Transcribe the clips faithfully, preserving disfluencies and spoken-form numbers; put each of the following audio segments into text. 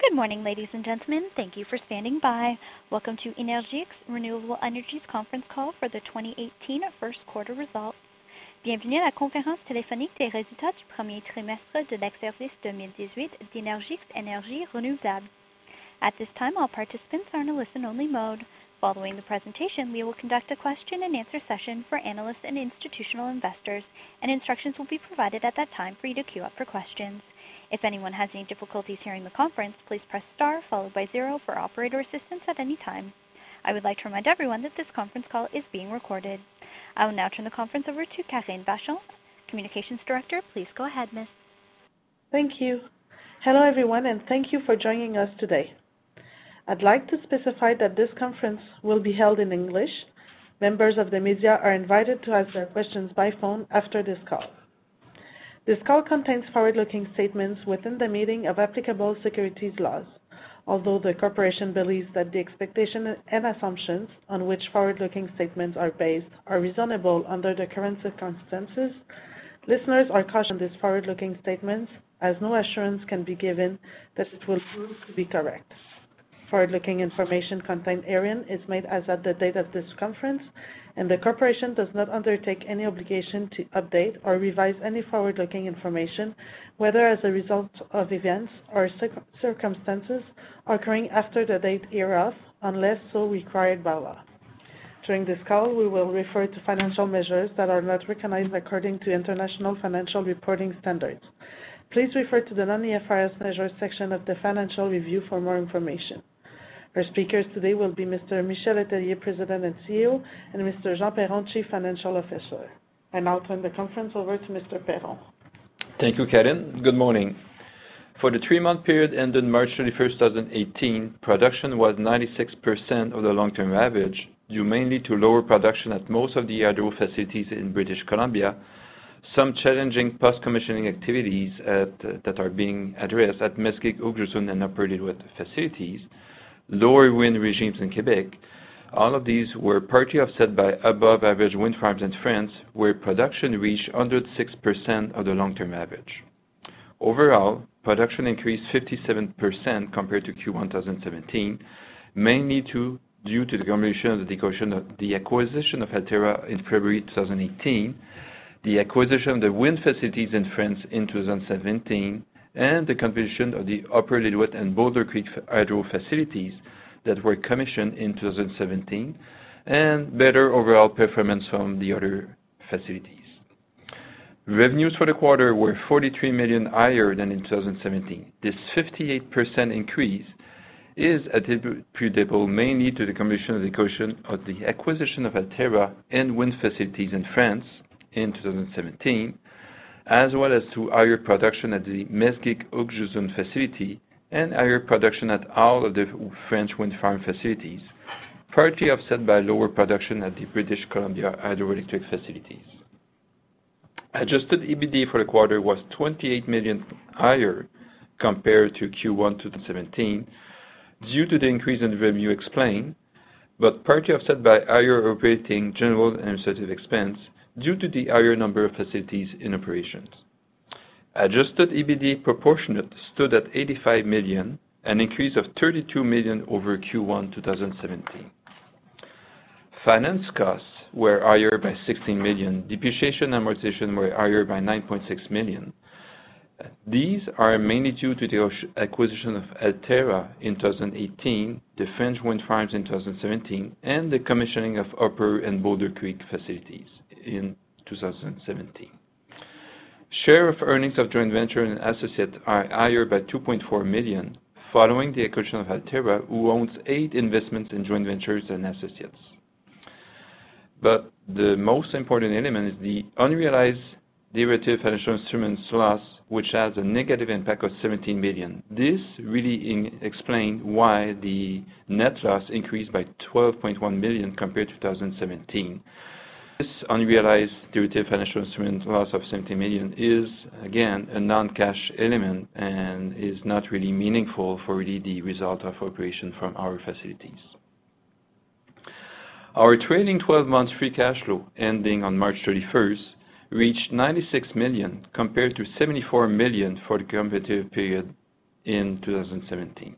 Good morning, ladies and gentlemen. Thank you for standing by. Welcome to Énergix Renewable Energies conference call for the twenty eighteen first quarter results. Bienvenue à la conférence téléphonique des résultats du premier trimestre de l'exercice deux mille dix-huit d'Énergix Énergies Renouvelables. At this time, all participants are in a listen-only mode. Following the presentation, we will conduct a question-and-answer session for analysts and institutional investors, and instructions will be provided at that time for you to queue up for questions. If anyone has any difficulties hearing the conference, please press star followed by zero for operator assistance at any time. I would like to remind everyone that this conference call is being recorded. I will now turn the conference over to Karine Vachon, Communications Director. Please go ahead, Miss. Thank you. Hello, everyone, and thank you for joining us today. I'd like to specify that this conference will be held in English. Members of the media are invited to ask their questions by phone after this call. This call contains forward-looking statements within the meaning of applicable securities laws. Although the corporation believes that the expectations and assumptions on which forward-looking statements are based are reasonable under the current circumstances, listeners are cautioned these forward-looking statements, as no assurance can be given that it will prove to be correct. Forward-looking information contained herein is made as at the date of this conference, and the corporation does not undertake any obligation to update or revise any forward-looking information, whether as a result of events or circ- circumstances occurring after the date hereof, unless so required by law. During this call, we will refer to financial measures that are not recognized according to International Financial Reporting Standards. Please refer to the non-I F R S measures section of the Financial Review for more information. Our speakers today will be Mister Michel Letellier, President and C E O, and Mister Jean Perron, Chief Financial Officer. I now turn the conference over to Mister Perron. Thank you, Karen. Good morning. For the three-month period ended March thirty-first, twenty eighteen, production was ninety-six percent of the long-term average, due mainly to lower production at most of the hydro facilities in British Columbia, some challenging post-commissioning activities at, uh, that are being addressed at Mesgi'g Ugju's'n and Upper Lillooet facilities, lower wind regimes in Quebec. All of these were partly offset by above-average wind farms in France, where production reached one hundred six percent of the long-term average. Overall, production increased fifty-seven percent compared to Q one twenty seventeen, mainly to, due to the completion of the, of the acquisition of Altera in February twenty eighteen, the acquisition of the wind facilities in France in twenty seventeen, and the completion of the Upper Lillooet and Boulder Creek hydro facilities that were commissioned in twenty seventeen, and better overall performance from the other facilities. Revenues for the quarter were forty-three million dollars higher than in twenty seventeen. This fifty-eight percent increase is attributable mainly to the completion of the, of the acquisition of Altera and wind facilities in France in twenty seventeen, as well as to higher production at the Mesgi'g Ugju's'n facility and higher production at all of the French wind farm facilities, partly offset by lower production at the British Columbia hydroelectric facilities. Adjusted EBITDA for the quarter was twenty-eight million dollars higher compared to Q one twenty seventeen due to the increase in revenue explained, but partly offset by higher operating, general, and administrative expense due to the higher number of facilities in operations. Adjusted EBITDA proportionate stood at eighty-five million dollars, an increase of thirty-two million dollars over Q one twenty seventeen. Finance costs were higher by sixteen million dollars. Depreciation and amortization were higher by nine point six million dollars. These are mainly due to the acquisition of Altera in twenty eighteen, the French wind farms in twenty seventeen, and the commissioning of Upper and Boulder Creek facilities in twenty seventeen. Share of earnings of joint venture and associates are higher by two point four million dollars, following the acquisition of Altera, who owns eight investments in joint ventures and associates. But the most important element is the unrealized derivative financial instruments loss, which has a negative impact of seventeen million dollars. This really explains why the net loss increased by twelve point one million dollars compared to twenty seventeen. This unrealized derivative financial instrument loss of seventeen million dollars is, again, a non-cash element and is not really meaningful for really the result of operation from our facilities. Our trailing twelve months free cash flow ending on March thirty-first reached ninety-six million dollars compared to seventy-four million dollars for the comparative period in two thousand seventeen.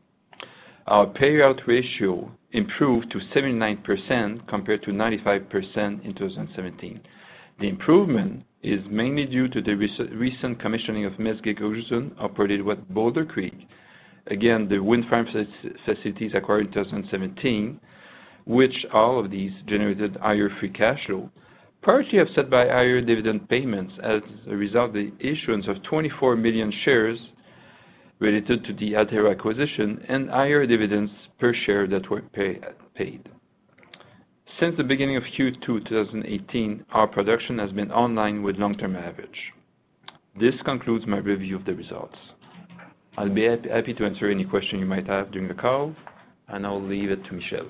Our payout ratio improved to seventy-nine percent compared to ninety-five percent in two thousand seventeen. The improvement is mainly due to the recent commissioning of Mesgi'g-Ugju's'n operated with Boulder Creek, again the wind farm facilities acquired in two thousand seventeen, which all of these generated higher free cash flow, partly offset by higher dividend payments as a result of the issuance of twenty-four million shares related to the Altera acquisition and higher dividends per share that were pay, paid. Since the beginning of Q two twenty eighteen, our production has been online with long-term average. This concludes my review of the results. I'll be happy to answer any question you might have during the call, and I'll leave it to Michel.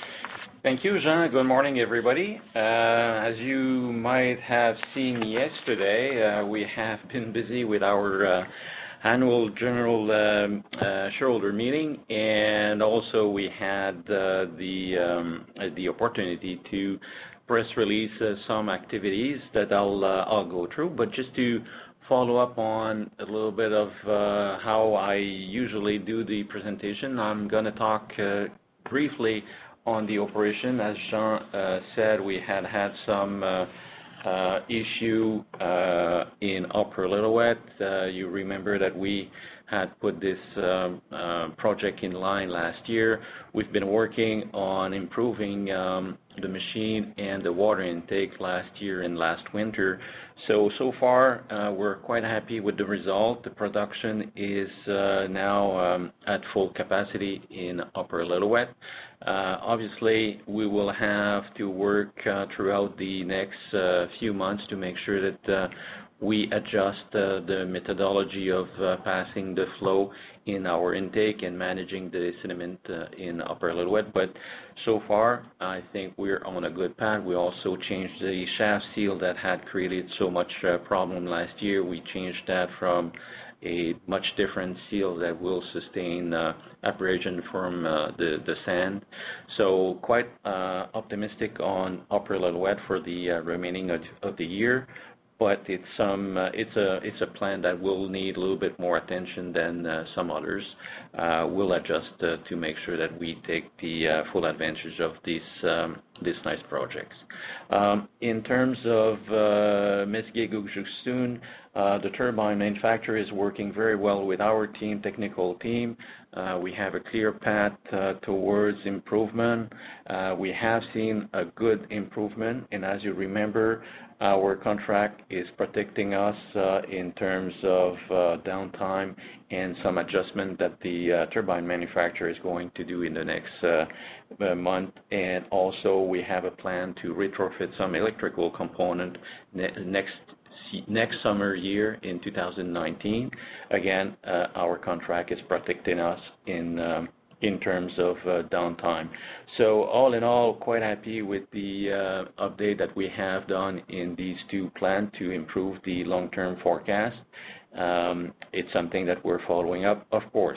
Thank you, Jean. Good morning, everybody. Uh, as you might have seen yesterday, uh, we have been busy with our uh, annual general um, uh, shareholder meeting, and also we had uh, the um, the opportunity to press release uh, some activities that I'll uh, I'll go through. But just to follow up on a little bit of uh, how I usually do the presentation, I'm going to talk uh, briefly on the operation. As Jean uh, said, we had had some uh, uh, issue uh, in Upper Lillooet. Uh, you remember that we had put this um, uh, project in line last year. We've been working on improving um, the machine and the water intake last year and last winter. So, so far, uh, we're quite happy with the result. The production is uh, now um, at full capacity in Upper Lillooet. Uh, obviously, we will have to work uh, throughout the next uh, few months to make sure that uh, we adjust uh, the methodology of uh, passing the flow in our intake and managing the sediment uh, in Upper Lillooet. But so far, I think we're on a good path. We also changed the shaft seal that had created so much uh, problem last year. We changed that from a much different seal that will sustain uh, abrasion from uh, the, the sand. So quite uh, optimistic on Upper Lillooet for the uh, remaining of, of the year. But it's um uh, it's a it's a plan that will need a little bit more attention than uh, some others. Uh, we'll adjust uh, to make sure that we take the uh, full advantage of these um, these nice projects. Um, in terms of uh, Mesgi'g-Ugju's'n, uh, the turbine manufacturer is working very well with our team, technical team. Uh, we have a clear path uh, towards improvement. Uh, we have seen a good improvement, and as you remember, our contract is protecting us uh, in terms of uh, downtime and some adjustment that the uh, turbine manufacturer is going to do in the next uh, month. And also we have a plan to retrofit some electrical component ne next next summer year in two thousand nineteen. Again, uh, our contract is protecting us in um, in terms of uh, downtime. So all in all, quite happy with the uh, update that we have done in these two plants to improve the long-term forecast. Um, it's something that we're following up, of course.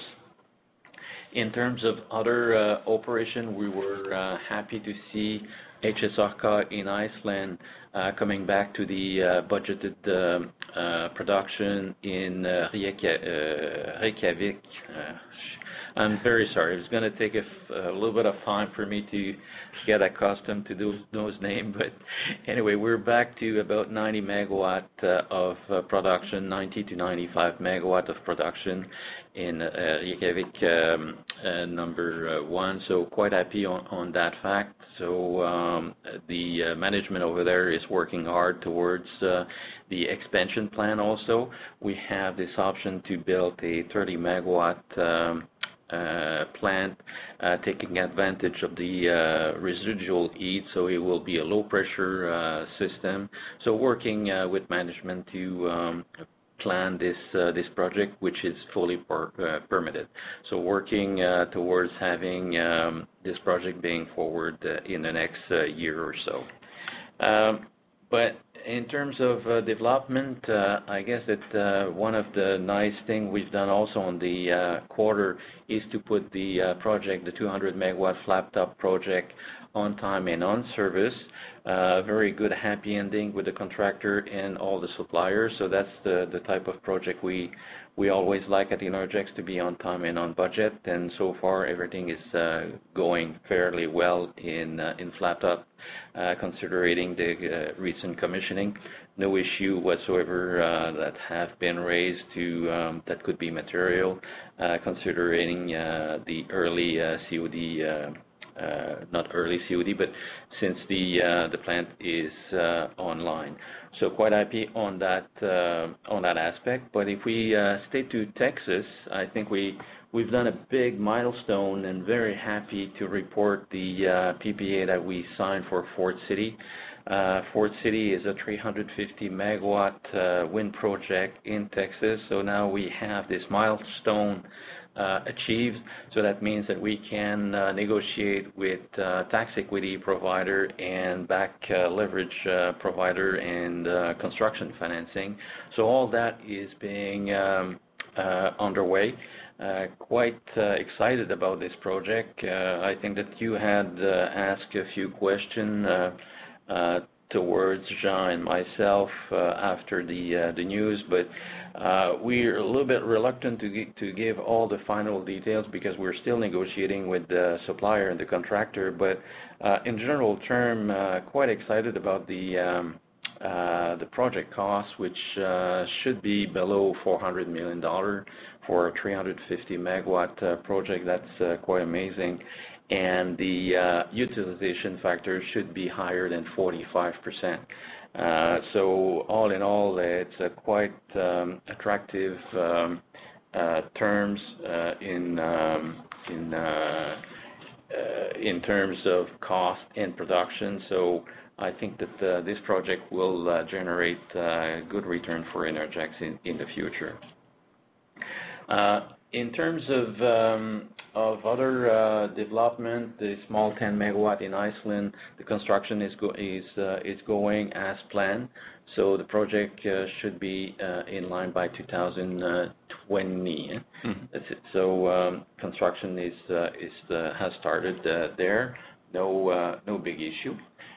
In terms of other uh, operation, we were uh, happy to see H S Orca in Iceland uh, coming back to the uh, budgeted uh, uh, production in uh, Reykjavik. Uh, I'm very sorry. It's going to take a, a little bit of time for me to get accustomed to those, those names. But anyway, we're back to about ninety megawatt uh, of uh, production, ninety to ninety-five megawatt of production in uh, Reykjavik um, uh, number uh, one. So quite happy on, on that fact. So um, the uh, management over there is working hard towards uh, the expansion plan also. We have this option to build a thirty megawatt um, Uh, plant uh, taking advantage of the uh, residual heat, so it will be a low pressure uh, system. So working uh, with management to um, plan this uh, this project, which is fully per, uh, permitted. So working uh, towards having um, this project being forward uh, in the next uh, year or so. Um, but in terms of uh, development, uh, I guess that uh, one of the nice things we've done also on the uh, quarter is to put the uh, project, the two hundred megawatt flat top project, on time and on service. Uh, very good happy ending with the contractor and all the suppliers. So that's the, the type of project we We always like at Innergex to be on time and on budget, and so far everything is uh, going fairly well in uh, in Flattop, uh, considering the uh, recent commissioning. No issue whatsoever uh, that have been raised to um, that could be material, uh, considering uh, the early uh, C O D. Uh, Uh, not early C O D, but since the uh, the plant is uh, online. So quite happy on that uh, on that aspect. But if we uh, stay to Texas, I think we we've done a big milestone, and very happy to report the uh, P P A that we signed for Ford City. Uh, Ford City is a three hundred fifty megawatt uh, wind project in Texas. So now we have this milestone Uh, achieved, so that means that we can uh, negotiate with uh, tax equity provider and back uh, leverage uh, provider and uh, construction financing. So all that is being um, uh, underway. Uh, quite uh, excited about this project. Uh, I think that you had uh, asked a few questions uh, uh, towards Jean and myself uh, after the uh, the news, but Uh, we're a little bit reluctant to, g- to give all the final details because we're still negotiating with the supplier and the contractor, but uh, in general term, uh, quite excited about the um, uh, the project cost, which uh, should be below four hundred million dollars for a three hundred fifty megawatt uh, project. That's uh, quite amazing. And the uh, utilization factor should be higher than forty-five percent. Uh, so all in all, it's a quite um, attractive um, uh, terms uh, in um, in uh, uh, in terms of cost and production. So I think that uh, this project will uh, generate uh, good return for Innergex in, in the future. Uh, in terms of um, of other uh, development, the small ten megawatt in Iceland, the construction is go is uh, is going as planned. So the project uh, should be uh, in line by two thousand twenty. Mm-hmm. That's it. So um, construction is uh, is uh, has started uh, there. No uh, no big issue.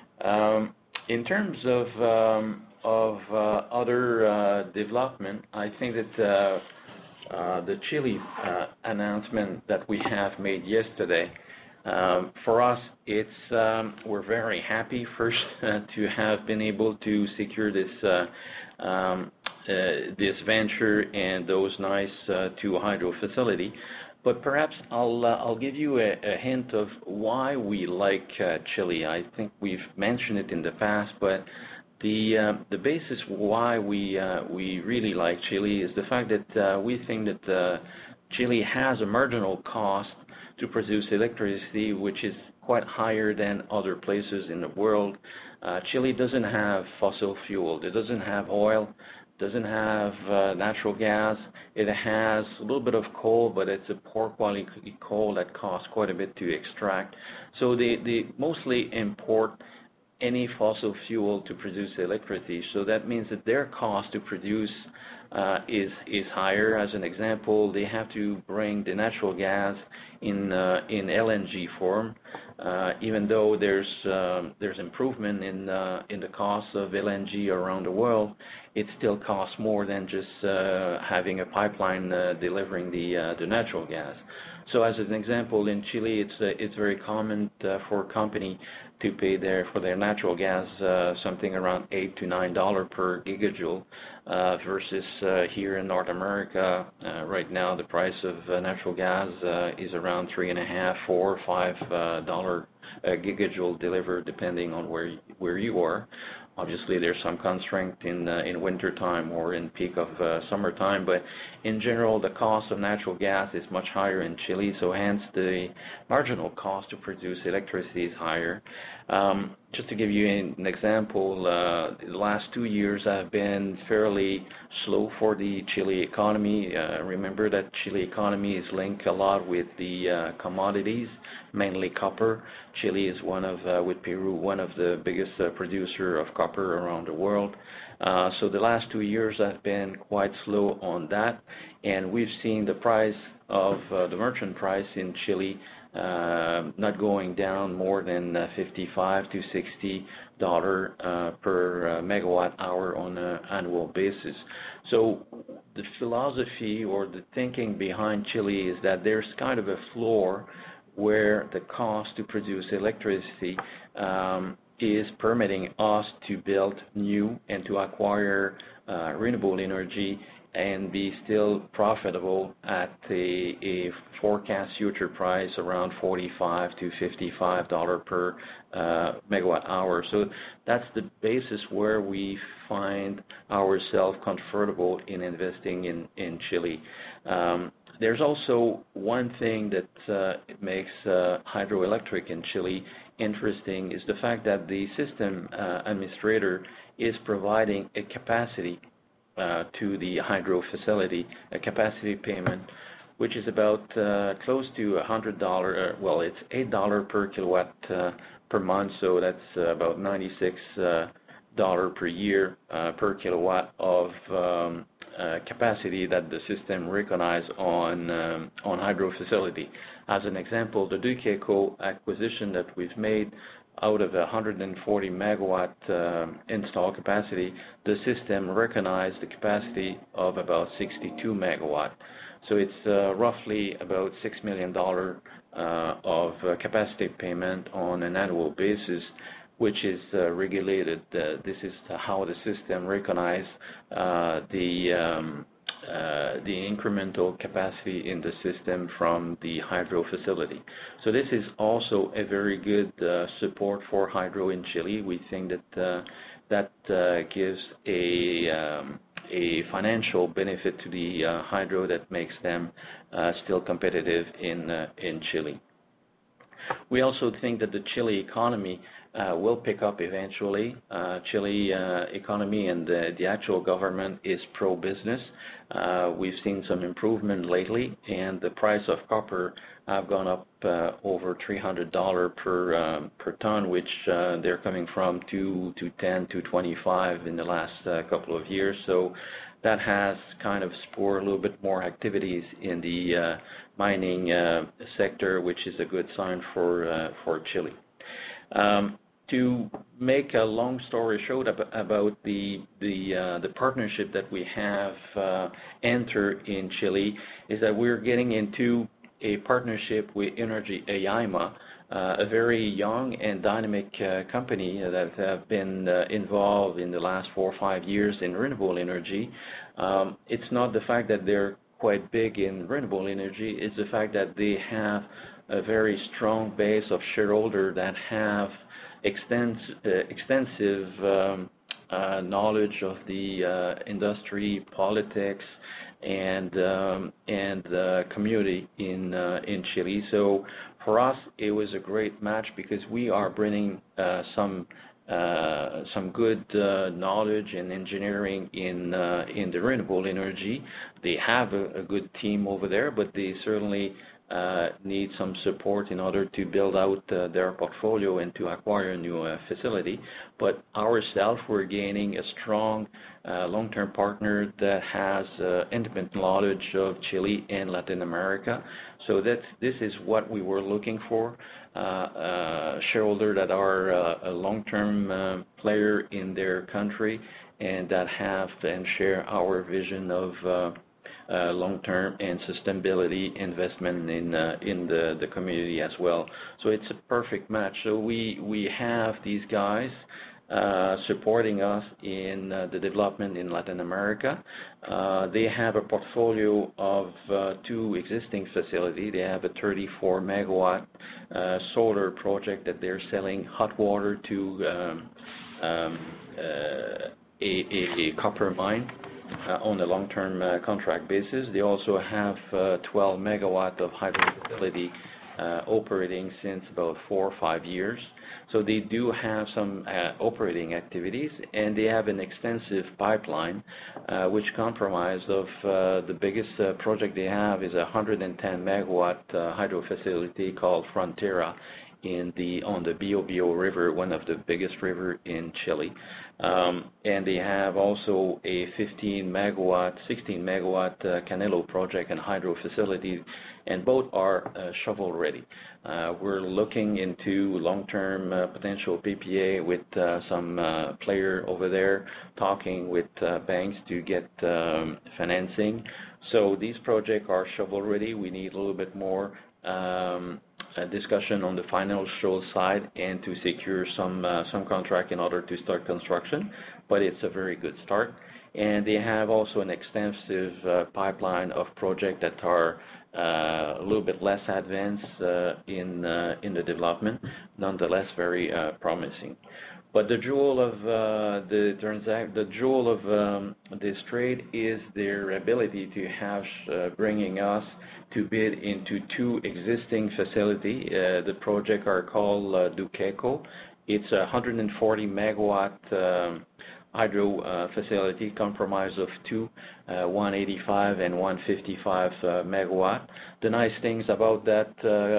Um, in terms of um, of uh, other uh, development, I think that. Uh, Uh, the Chile uh, announcement that we have made yesterday, um, for us, it's um, we're very happy first uh, to have been able to secure this uh, um, uh, this venture and those nice uh, two hydro facility. But perhaps I'll uh, I'll give you a, a hint of why we like uh, Chile. I think we've mentioned it in the past, but The uh, the basis why we uh, we really like Chile is the fact that uh, we think that uh, Chile has a marginal cost to produce electricity which is quite higher than other places in the world. Uh, Chile doesn't have fossil fuel. It doesn't have oil. Doesn't have uh, natural gas. It has a little bit of coal, but it's a poor quality coal that costs quite a bit to extract. So they they mostly import any fossil fuel to produce electricity. So that means that their cost to produce uh, is is higher. As an example, they have to bring the natural gas in uh, in L N G form. Uh, even though there's um, there's improvement in uh, in the cost of L N G around the world, it still costs more than just uh, having a pipeline uh, delivering the uh, the natural gas. So as an example, in Chile, it's uh, it's very common uh, for a company to pay their for their natural gas uh, something around eight to nine dollar per gigajoule, uh, versus uh, here in North America uh, right now the price of uh, natural gas uh, is around three and a half, four, five uh, dollar a gigajoule delivered, depending on where where you are. Obviously, there's some constraint in uh, in winter time or in peak of uh, summertime, but in general, the cost of natural gas is much higher in Chile, so hence the marginal cost to produce electricity is higher. Um, just to give you an example, uh, the last two years have been fairly slow for the Chile economy. Uh, remember that Chile economy is linked a lot with the uh, commodities, mainly copper. Chile is one of, uh, with Peru, one of the biggest uh, producer of copper around the world. Uh, so the last two years have been quite slow on that, and we've seen the price of uh, the merchant price in Chile uh, not going down more than uh, fifty-five to sixty dollar uh, per uh, megawatt hour on an annual basis. So the philosophy or the thinking behind Chile is that there's kind of a floor where the cost to produce electricity um, is permitting us to build new and to acquire uh, renewable energy and be still profitable at a, a forecast future price around forty-five to fifty-five dollars per uh, megawatt hour. So that's the basis where we find ourselves comfortable in investing in, in Chile. Um, there's also one thing that uh, makes uh, hydroelectric in Chile interesting is the fact that the system uh, administrator is providing a capacity uh, to the hydro facility, a capacity payment, which is about uh, close to one hundred dollars, uh, well, it's eight dollars per kilowatt uh, per month, so that's uh, about ninety-six dollars uh, per year uh, per kilowatt of um, uh, capacity that the system recognizes on, um, on hydro facility. As an example, the Duqueco acquisition that we've made, out of one hundred forty megawatt uh, install capacity, the system recognized the capacity of about sixty-two megawatt. So it's uh, roughly about six million dollars uh, of uh, capacity payment on an annual basis, which is uh, regulated. Uh, this is how the system recognizes uh, the um, Uh, the incremental capacity in the system from the hydro facility. So this is also a very good uh, support for hydro in Chile. We think that uh, that uh, gives a um, a financial benefit to the uh, hydro that makes them uh, still competitive in uh, in Chile. We also think that the Chile economy uh, will pick up eventually. Uh, Chile uh, economy and the, the actual government is pro-business. Uh, we've seen some improvement lately, and the price of copper have gone up uh, over three hundred dollars per um, per ton, which uh, they're coming from two to ten to twenty-five in the last uh, couple of years. So that has kind of spurred a little bit more activities in the uh, mining uh, sector, which is a good sign for uh, for Chile. Um, To make a long story short about the the uh, the partnership that we have uh, entered in Chile is that we're getting into a partnership with Energy Ayaima, uh, a very young and dynamic uh, company that have been uh, involved in the last four or five years in renewable energy. Um, it's not the fact that they're quite big in renewable energy; it's the fact that they have a very strong base of shareholders that have Extens uh, extensive um, uh, knowledge of the uh, industry, politics, and um, and uh, community in uh, in Chile. So for us, it was a great match because we are bringing uh, some uh, some good uh, knowledge and engineering in uh, in the renewable energy. They have a, a good team over there, but they certainly Uh, need some support in order to build out uh, their portfolio and to acquire a new uh, facility. But ourselves, we're gaining a strong uh, long-term partner that has uh, independent knowledge of Chile and Latin America. So that's, this is what we were looking for, uh, uh, shareholders that are uh, a long-term uh, player in their country and that have and share our vision of uh, Uh, long-term and sustainability investment in uh, in the, the community as well. So it's a perfect match. So we we have these guys uh, supporting us in uh, the development in Latin America. Uh, they have a portfolio of uh, two existing facilities. They have a thirty-four megawatt uh, solar project that they're selling hot water to um, um, uh, a, a, a copper mine. Uh, on a long-term uh, contract basis. They also have uh, twelve megawatt of hydro facility uh, operating since about four or five years. So they do have some uh, operating activities, and they have an extensive pipeline, uh, which comprised of uh, the biggest uh, project they have is a one hundred ten megawatt uh, hydro facility called Frontera in the on the Biobío River, one of the biggest river in Chile. Um, and they have also a fifteen megawatt, sixteen megawatt uh, Canelo project and hydro facility, and both are uh, shovel ready. Uh, we're looking into long-term uh, potential P P A with uh, some uh, player over there, talking with uh, banks to get um, financing. So these projects are shovel ready. We need a little bit more um, a discussion on the financial side and to secure some uh, some contract in order to start construction, but it's a very good start. And they have also an extensive uh, pipeline of projects that are uh, a little bit less advanced uh, in uh, in the development, nonetheless very uh, promising. But the jewel of uh, the transact, the jewel of um, this trade is their ability to have uh, bringing us to bid into two existing facilities. Uh, the project are called uh, Duqueco. It's a one hundred forty megawatt um, hydro uh, facility comprised of two, uh, one eighty-five and one fifty-five uh, megawatt. The nice things about that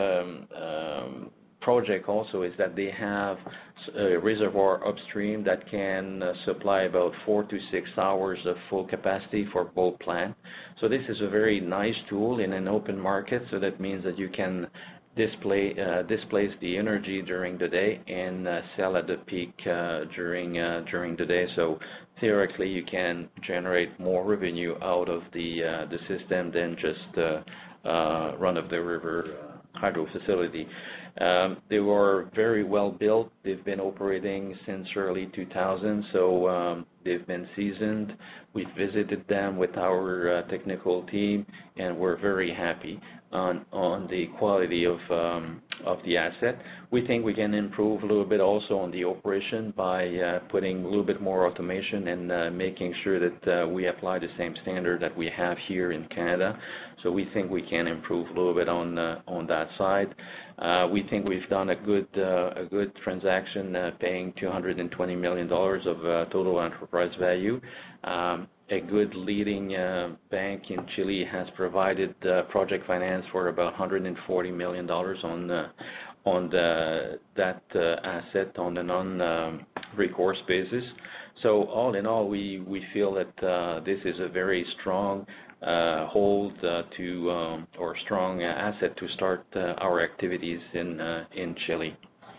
uh, um, project also is that they have a reservoir upstream that can uh, supply about four to six hours of full capacity for both plants. So this is a very nice tool in an open market, so that means that you can display uh, displace the energy during the day and uh, sell at the peak uh, during uh, during the day. So theoretically, you can generate more revenue out of the uh, the system than just uh, uh, run of the river uh, hydro facility. Um, they were very well built. They've been operating since early two thousand, so um, they've been seasoned. We've visited them with our uh, technical team, and we're very happy on on the quality of um, of the asset. We think we can improve a little bit also on the operation by uh, putting a little bit more automation and uh, making sure that uh, we apply the same standard that we have here in Canada. So we think we can improve a little bit on uh, on that side. Uh, we think we've done a good uh, a good transaction, uh, paying two hundred twenty million dollars of uh, total enterprise value. Um, a good leading uh, bank in Chile has provided uh, project finance for about one hundred forty million dollars on uh, on the, that uh, asset on a non-recourse um, basis. So all in all, we we feel that uh, this is a very strong Uh, hold uh, to um, or strong uh, asset to start uh, our activities in uh, in Chile.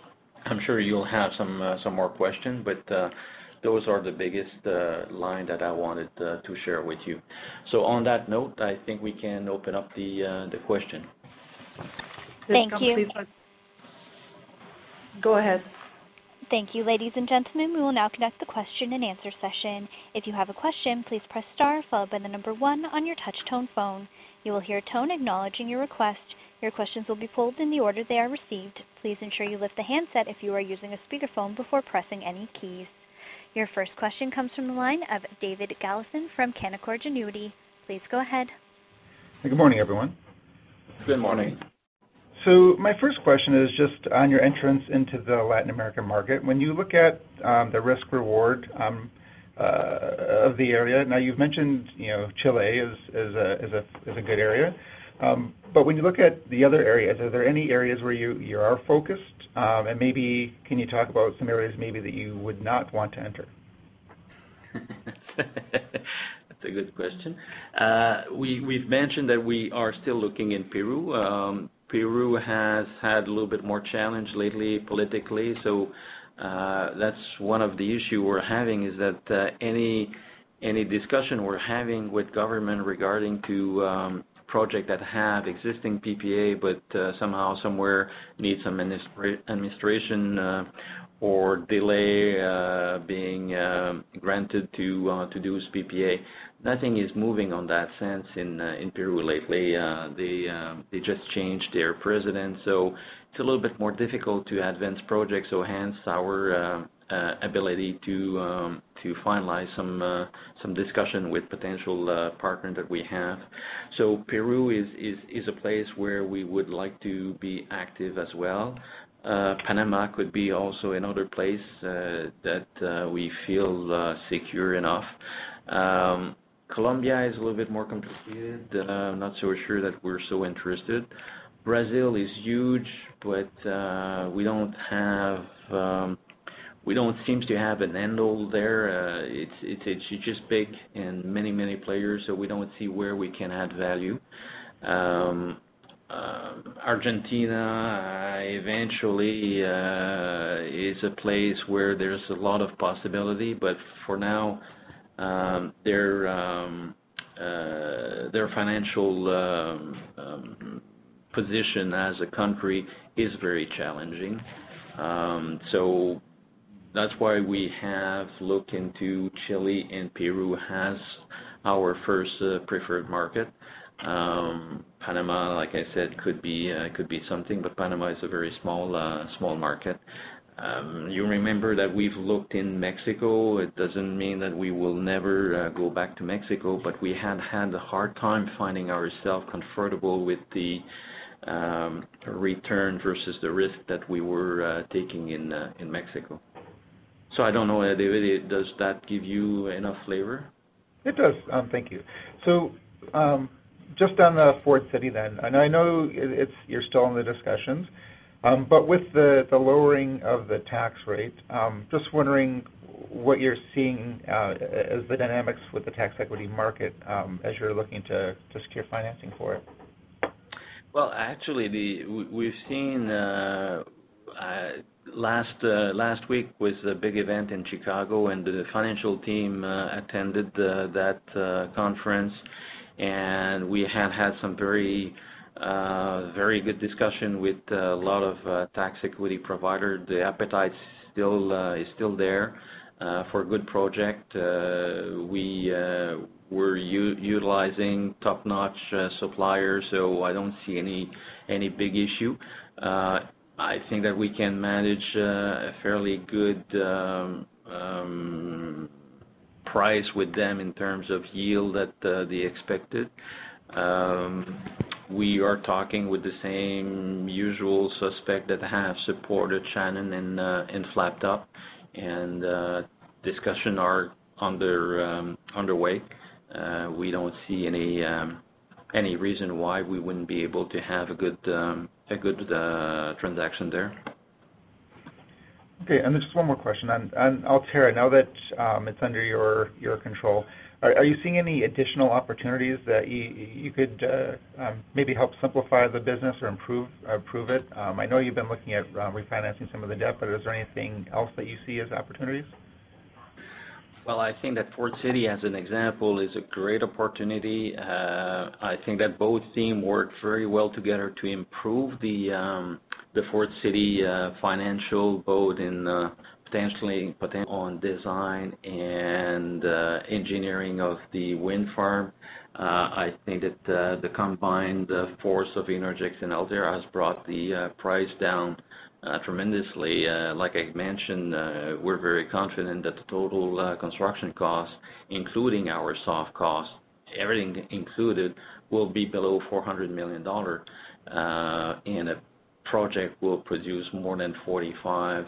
I'm sure you'll have some uh, some more questions, but uh, those are the biggest uh, line that I wanted uh, to share with you. So on that note, I think we can open up the uh, the question. Thank you. Go ahead. Thank you, ladies and gentlemen. We will now conduct the question and answer session. If you have a question, please press star followed by the number one on your touch-tone phone. You will hear a tone acknowledging your request. Your questions will be pulled in the order they are received. Please ensure you lift the handset if you are using a speakerphone before pressing any keys. Your first question comes from the line of David Gallison from Canaccord Genuity. Please go ahead. Good morning, everyone. Good morning. So my first question is just on your entrance into the Latin American market. When you look at um, the risk-reward um, uh, of the area, now you've mentioned, you know, Chile is is a is a is a good area, um, but when you look at the other areas, are there any areas where you you are focused, um, and maybe can you talk about some areas maybe that you would not want to enter? That's a good question. Uh, we we've mentioned that we are still looking in Peru. Um, Peru has had a little bit more challenge lately politically, so uh, that's one of the issues we're having is that uh, any any discussion we're having with government regarding to um, projects that have existing P P A but uh, somehow somewhere need some administra- administration uh, or delay uh, being uh, granted to uh, to do P P A. Nothing is moving on that sense in uh, in Peru lately. Uh, they uh, they just changed their president, so it's a little bit more difficult to advance projects. So hence our uh, uh, ability to um, to finalize some uh, some discussion with potential uh, partners that we have. So Peru is, is is a place where we would like to be active as well. Uh, Panama could be also another place uh, that uh, we feel uh, secure enough. Um, Colombia is a little bit more complicated. Uh, I'm not so sure that we're so interested. Brazil is huge, but uh, we don't have um, we don't seem to have an handle there. Uh, it's, it's it's just big and many many players, so we don't see where we can add value. Um, uh, Argentina uh, eventually uh, is a place where there's a lot of possibility, but for now, um, their um, uh, their financial um, um, position as a country is very challenging. Um, so that's why we have looked into Chile and Peru as our first uh, preferred market. Um, Panama, like I said, could be uh, could be something, but Panama is a very small uh, small market. Um, you remember that we've looked in Mexico. It doesn't mean that we will never uh, go back to Mexico, but we had had a hard time finding ourselves comfortable with the um, return versus the risk that we were uh, taking in uh, in Mexico. So I don't know, uh, David, does that give you enough flavor? It does. Um, thank you. So. Um, Just on the Ford City then, and I know it's you're still in the discussions, um, but with the, the lowering of the tax rate, um, just wondering what you're seeing uh, as the dynamics with the tax equity market um, as you're looking to, to secure financing for it. Well, actually, the we've seen uh, uh, last uh, last week was a big event in Chicago, and the financial team uh, attended uh, that uh, conference. And we have had some very, uh, very good discussion with a lot of uh, tax equity providers. The appetite still uh, is still there uh, for a good project. Uh, we uh, we're u- utilizing top-notch uh, suppliers, so I don't see any any big issue. Uh, I think that we can manage uh, a fairly good Um, um, price with them in terms of yield that uh, they expected. Um, we are talking with the same usual suspect that have supported Shannon and uh, and Flapped Up, and uh, discussion are under um, underway. Uh, we don't see any um, any reason why we wouldn't be able to have a good um, a good uh, transaction there. Okay, and then just one more question on, on Altera. Now that um, it's under your your control, are, are you seeing any additional opportunities that you you could uh, um, maybe help simplify the business or improve improve it? Um, I know you've been looking at uh, refinancing some of the debt, but is there anything else that you see as opportunities? Well, I think that Ford City, as an example, is a great opportunity. Uh, I think that both teams work very well together to improve the um, the Ford City uh, financial, both in uh, potentially potential on design and uh, engineering of the wind farm. Uh, I think that uh, the combined uh, force of Innergex and Altera has brought the uh, price down Uh, tremendously. Uh, like I mentioned, uh, we're very confident that the total uh, construction cost, including our soft cost, everything included, will be below four hundred million dollars, uh, and a project will produce more than forty-five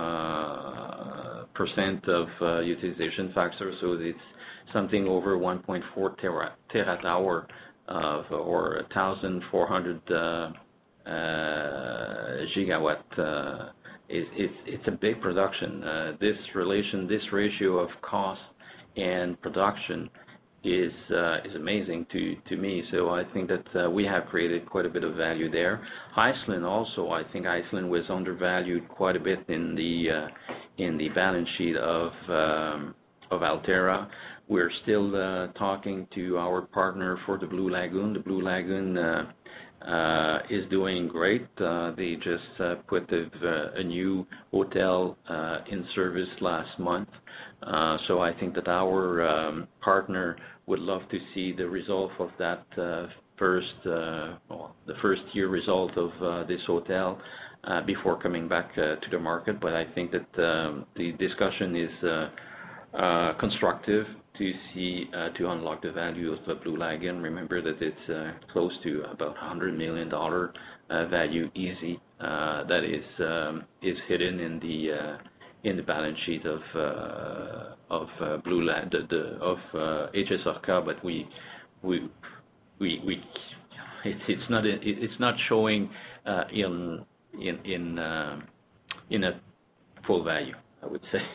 percent uh, of uh, utilization factor, so it's something over one point four tera- terawatt hour of, or one thousand four hundred uh, Uh, gigawatt. Uh, it, it's it's a big production. Uh, this relation, this ratio of cost and production is uh, is amazing to to me. So I think that uh, we have created quite a bit of value there. Iceland also, I think Iceland was undervalued quite a bit in the uh, in the balance sheet of um, of Altera. We're still uh, talking to our partner for the Blue Lagoon. The Blue Lagoon. Uh, Uh, is doing great. Uh, they just uh, put a, a new hotel uh, in service last month. Uh, so I think that our um, partner would love to see the result of that uh, first, uh, well, the first year result of uh, this hotel uh, before coming back uh, to the market. But I think that um, the discussion is uh, uh, constructive to see uh, to unlock the value of the Blue Lagoon. Remember that it's uh, close to about one hundred million dollars uh, value easy uh, that is um, is hidden in the uh, in the balance sheet of uh, of uh, Blue La- the, the, of uh, H S R K, but we we we we it's it's not it, it's not showing uh, in in in uh, in a full value, I would say.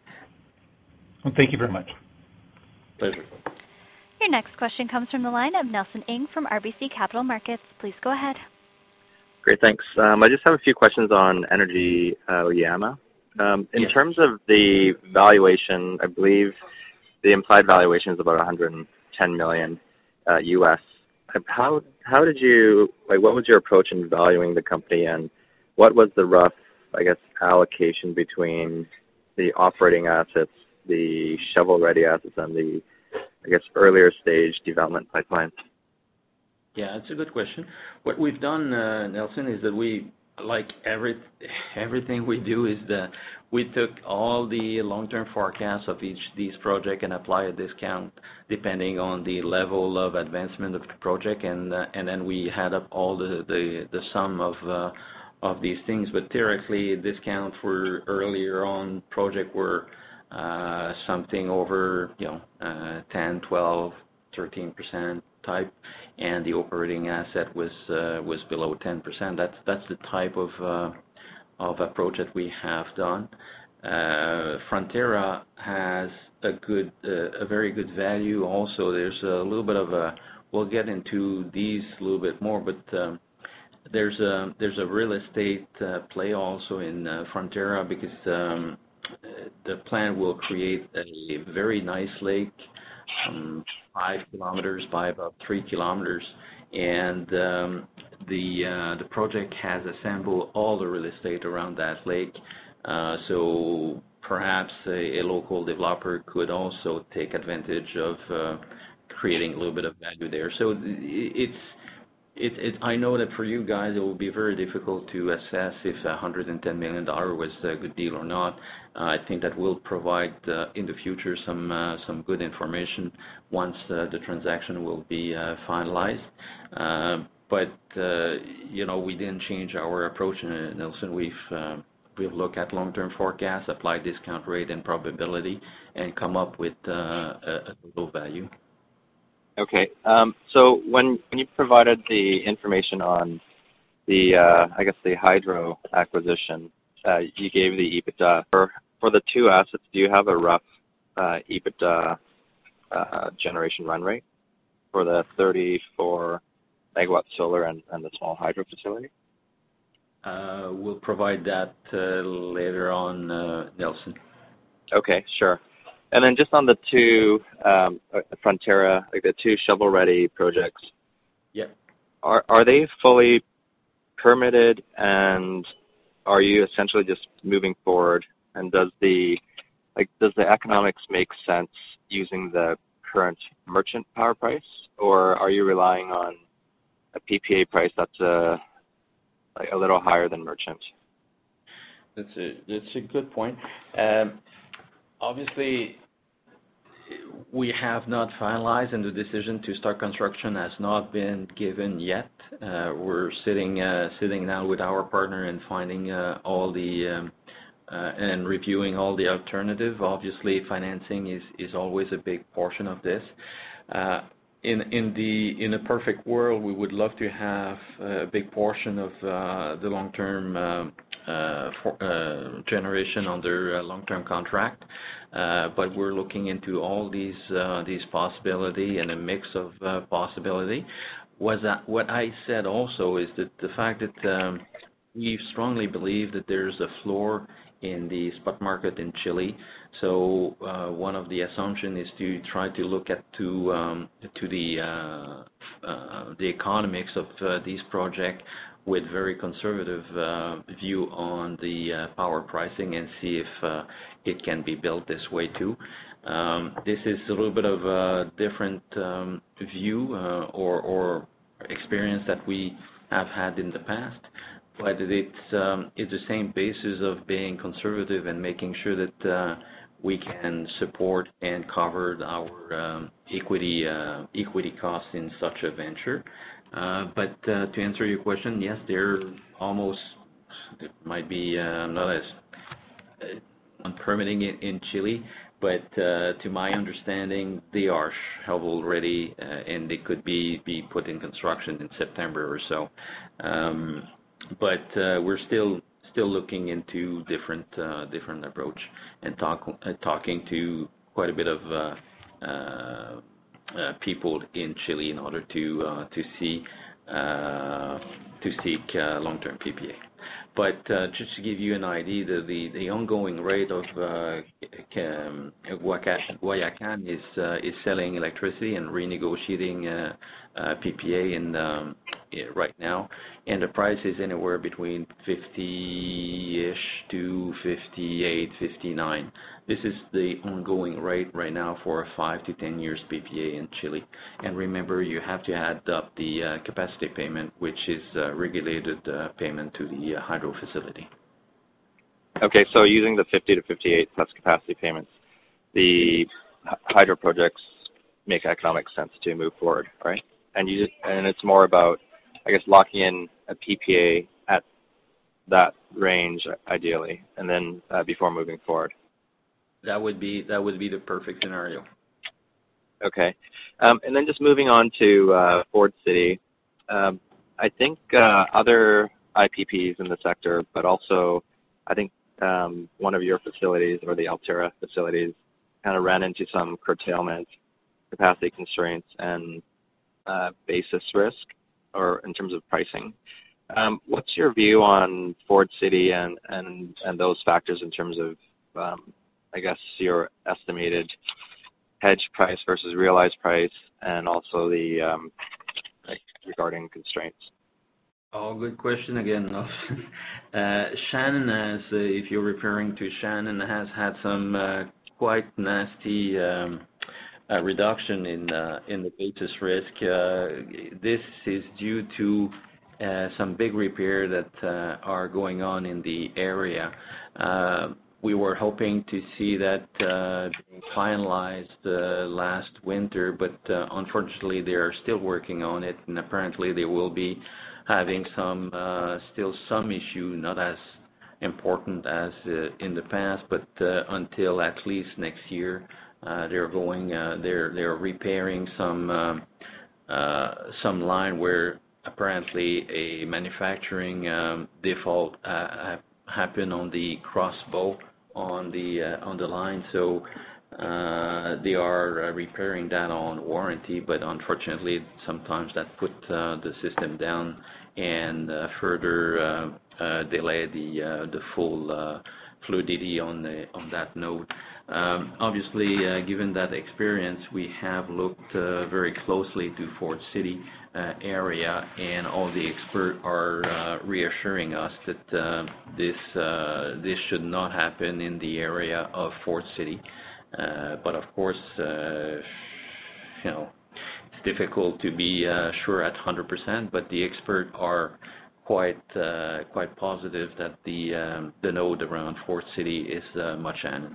Well, thank you very much. Pleasure. Your next question comes from the line of Nelson Ng from R B C Capital Markets. Please go ahead. Great, thanks. Um, I just have a few questions on Energy uh, Oyama. Um, in Yes. terms of the valuation, I believe the implied valuation is about one hundred ten million uh, U S. How how did you like? What was your approach in valuing the company, and what was the rough, I guess, allocation between the operating assets, the shovel-ready assets, and the, I guess, earlier stage development pipeline? Yeah, it's a good question. What we've done, uh, Nelson, is that we, like every everything we do, is that we took all the long-term forecasts of each these projects and apply a discount depending on the level of advancement of the project, and uh, and then we add up all the the, the sum of uh, of these things. But theoretically, discount for earlier on project were uh, something over, you know, uh, ten, twelve, thirteen percent type, and the operating asset was uh, was below ten percent. That's that's the type of uh, of approach that we have done. Uh, Frontera has a good, uh, a very good value. Also, there's a little bit of a. We'll get into these a little bit more, but um, there's a there's a real estate uh, play also in uh, Frontera, because um, the plant will create a very nice lake, um, five kilometers by about three kilometers, and um, the uh, the project has assembled all the real estate around that lake. Uh, so perhaps a, a local developer could also take advantage of uh, creating a little bit of value there. So it's it, it I know that for you guys it will be very difficult to assess if one hundred ten million dollars was a good deal or not. Uh, I think that will provide uh, in the future some uh, some good information once uh, the transaction will be uh, finalized. Uh, but uh, you know, we didn't change our approach, uh, Nelson. We've uh, we've looked at long-term forecasts, apply discount rate and probability, and come up with uh, a, a total value. Okay. Um, so when when you provided the information on the, uh, I guess, the hydro acquisition, uh, you gave the EBITDA. For, for the two assets, do you have a rough uh, EBITDA uh, generation run rate for the thirty-four megawatt solar and, and the small hydro facility? Uh, we'll provide that uh, later on, uh, Nelson. Okay, sure. And then just on the two um, Frontera, like the two shovel-ready projects, yeah, are are they fully permitted, and are you essentially just moving forward? And does the like does the economics make sense using the current merchant power price, or are you relying on a P P A price that's a like a little higher than merchant? That's a that's a good point. Um, obviously, we have not finalized, and the decision to start construction has not been given yet. Uh, we're sitting uh, sitting now with our partner and finding uh, all the um, uh, and reviewing all the alternative. Obviously, financing is is always a big portion of this. Uh, in in the in a perfect world, we would love to have a big portion of uh, the long-term uh, uh, for, uh, generation under a long-term contract. Uh, but we're looking into all these uh, these possibility and a mix of uh, possibility. Was that what I said also is that the fact that um, we strongly believe that there's a floor in the spot market in Chile. So uh, one of the assumptions is to try to look at to um, to the uh, uh, the economics of uh, these projects with very conservative uh, view on the uh, power pricing, and see if uh, it can be built this way too. Um, this is a little bit of a different um, view uh, or, or experience that we have had in the past, but it's um, it's the same basis of being conservative and making sure that uh, we can support and cover our um, equity uh, equity costs in such a venture. Uh, but uh, to answer your question, yes, they're almost, it might be uh, not as uh, on permitting it in Chile, but uh, to my understanding, they are shovel-ready, uh, and they could be, be put in construction in September or so. Um, but uh, we're still still looking into different uh, different approach and talk, uh, talking to quite a bit of uh, uh, uh, people in Chile in order to uh, to see uh, to seek uh, long-term P P A. But uh, just to give you an idea, the the, the ongoing rate of uh, um, Guayacan is uh, is selling electricity and renegotiating uh, uh, P P A in um, right now, and the price is anywhere between fifty-ish to fifty-eight, fifty-nine. This is the ongoing rate right now for a five to ten years P P A in Chile. And remember, you have to add up the uh, capacity payment, which is uh, regulated uh, payment to the uh, hydro facility. Okay, so using the fifty to fifty-eight plus capacity payments, the hydro projects make economic sense to move forward, right? And you just, and it's more about, I guess, locking in a P P A at that range, ideally, and then uh, before moving forward. That would be that would be the perfect scenario. Okay, um, and then just moving on to uh, Ford City, um, I think uh, other I P Ps in the sector, but also I think um, one of your facilities or the Altera facilities kind of ran into some curtailment, capacity constraints, and uh, basis risk, or in terms of pricing. Um, what's your view on Ford City and, and, and those factors in terms of, um, I guess, your estimated hedge price versus realized price, and also the um, like regarding constraints? Oh, good question again. uh, Shannon has, uh, if you're referring to Shannon, has had some uh, quite nasty um, uh, reduction in uh, in the basis risk. Uh, this is due to uh, some big repair that uh, are going on in the area. Uh, we were hoping to see that uh, being finalized uh, last winter, but uh, unfortunately they are still working on it, and apparently they will be having some uh, still some issue, not as important as uh, in the past, but uh, until at least next year, uh, they're going, uh, they're they're repairing some um, uh, some line where apparently a manufacturing um, default uh, happened on the crossbow on the uh, on the line, so uh, they are uh, repairing that on warranty, but unfortunately sometimes that put uh, the system down and uh, further uh, uh, delay the uh, the full uh, fluidity on the on that node. Um, obviously, uh, given that experience, we have looked uh, very closely to Ford City uh, area, and all the experts are uh, reassuring us that uh, this uh, this should not happen in the area of Ford City. Uh, but of course, uh, you know, it's difficult to be uh, sure at one hundred percent. But the experts are quite uh, quite positive that the um, the node around Ford City is uh, much Shannon.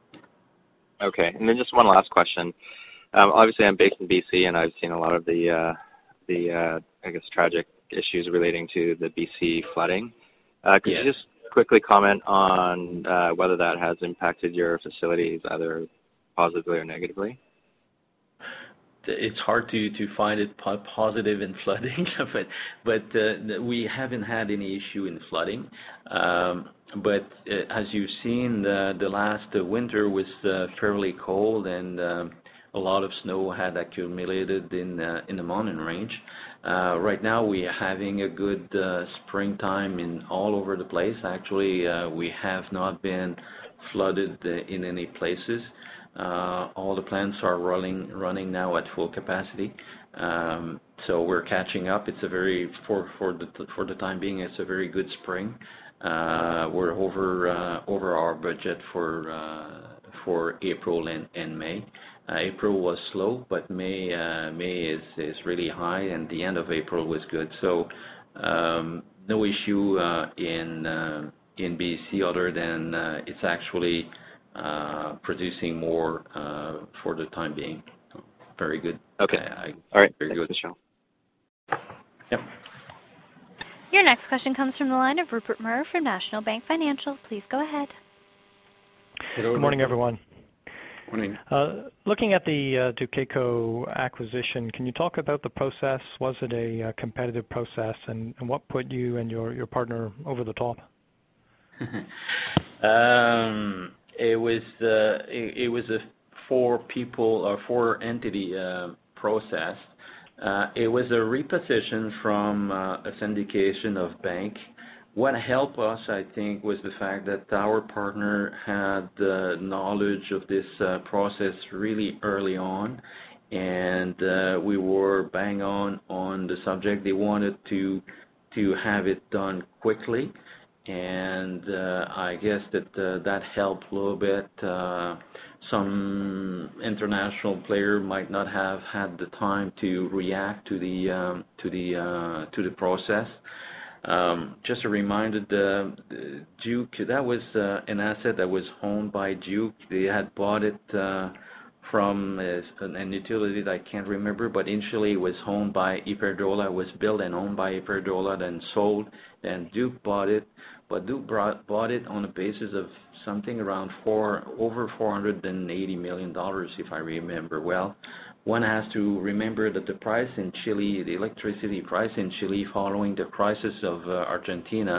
Okay, and then just one last question. Um, obviously, I'm based in B C, and I've seen a lot of the uh, the uh, I guess tragic issues relating to the B C flooding. Uh, could yes. you just quickly comment on uh, whether that has impacted your facilities either positively or negatively? It's hard to, to find it po- positive in flooding, but but uh, we haven't had any issue in flooding. Um, but uh, as you've seen, the, the last uh, winter was uh, fairly cold, and um, a lot of snow had accumulated in uh, in the mountain range. Uh, right now, we are having a good uh, springtime in all over the place. Actually, uh, we have not been flooded uh, in any places. Uh, all the plants are running running now at full capacity, um, so we're catching up. It's a very for for the for the time being, it's a very good spring. Uh, we're over uh, over our budget for uh, for April and, and May. Uh, April was slow, but May uh, May is, is really high, and the end of April was good. So um, no issue uh, in uh, in B C other than uh, it's actually uh, producing more uh, for the time being. So very good. Okay. I, I, All right. Very Thanks, good. Michel. Yep. Your next question comes from the line of Rupert Murr from National Bank Financial. Please go ahead. Good morning, everyone. Morning. Uh, looking at the uh, Duqueco acquisition, can you talk about the process? Was it a uh, competitive process, and, and what put you and your, your partner over the top? um, it was uh, it, it was a four people or four entity uh, process. Uh, it was a reposition from uh, a syndication of bank. What helped us, I think, was the fact that our partner had the knowledge of this uh, process really early on, and uh, we were bang on on the subject. They wanted to to have it done quickly, and uh, I guess that uh, that helped a little bit. Uh, some international player might not have had the time to react to the um, to the uh, to the process. Um, just a reminder, the, the Duke, that was uh, an asset that was owned by Duke. They had bought it uh, from uh, an utility that I can't remember, but initially it was owned by Iberdrola, was built and owned by Iberdrola, then sold, then Duke bought it, but Duke brought, bought it on the basis of something around four, over four hundred eighty million dollars, if I remember well. One has to remember that the price in Chile, the electricity price in Chile, following the crisis of uh, Argentina,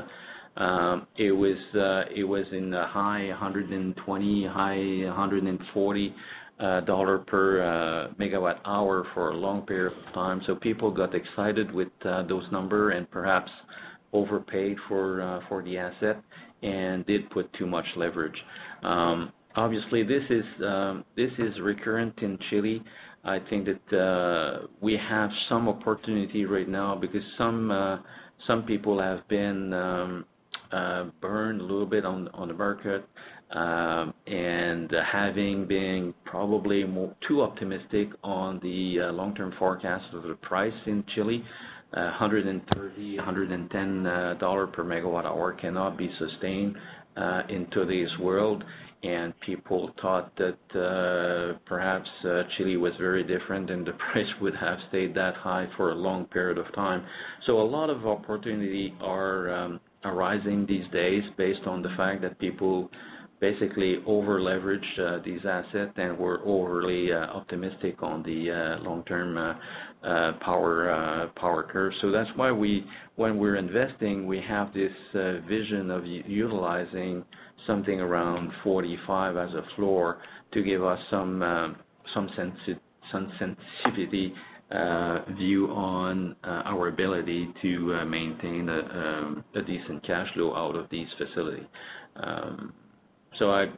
um, it was uh, it was in the high one hundred twenty, high one hundred forty uh, dollar per uh, megawatt hour for a long period of time. So people got excited with uh, those numbers and perhaps overpaid for uh, for the asset and did put too much leverage. Um, obviously, this is um, this is recurrent in Chile. I think that uh, we have some opportunity right now because some uh, some people have been um, uh, burned a little bit on on the market, um, and having been probably more, too optimistic on the uh, long-term forecast of the price in Chile. Uh, one hundred thirty, one hundred ten dollars uh, per megawatt hour cannot be sustained uh, in today's world. And people thought that uh, perhaps uh, Chile was very different and the price would have stayed that high for a long period of time. So a lot of opportunity are um, arising these days based on the fact that people basically over-leverage uh, these assets and were overly uh, optimistic on the uh, long-term uh, uh, power uh, power curve. So that's why we, when we're investing, we have this uh, vision of u- utilizing something around forty-five as a floor to give us some uh, some, sensi- some sensitivity uh, view on uh, our ability to uh, maintain a, um, a decent cash flow out of these facilities. Um, so I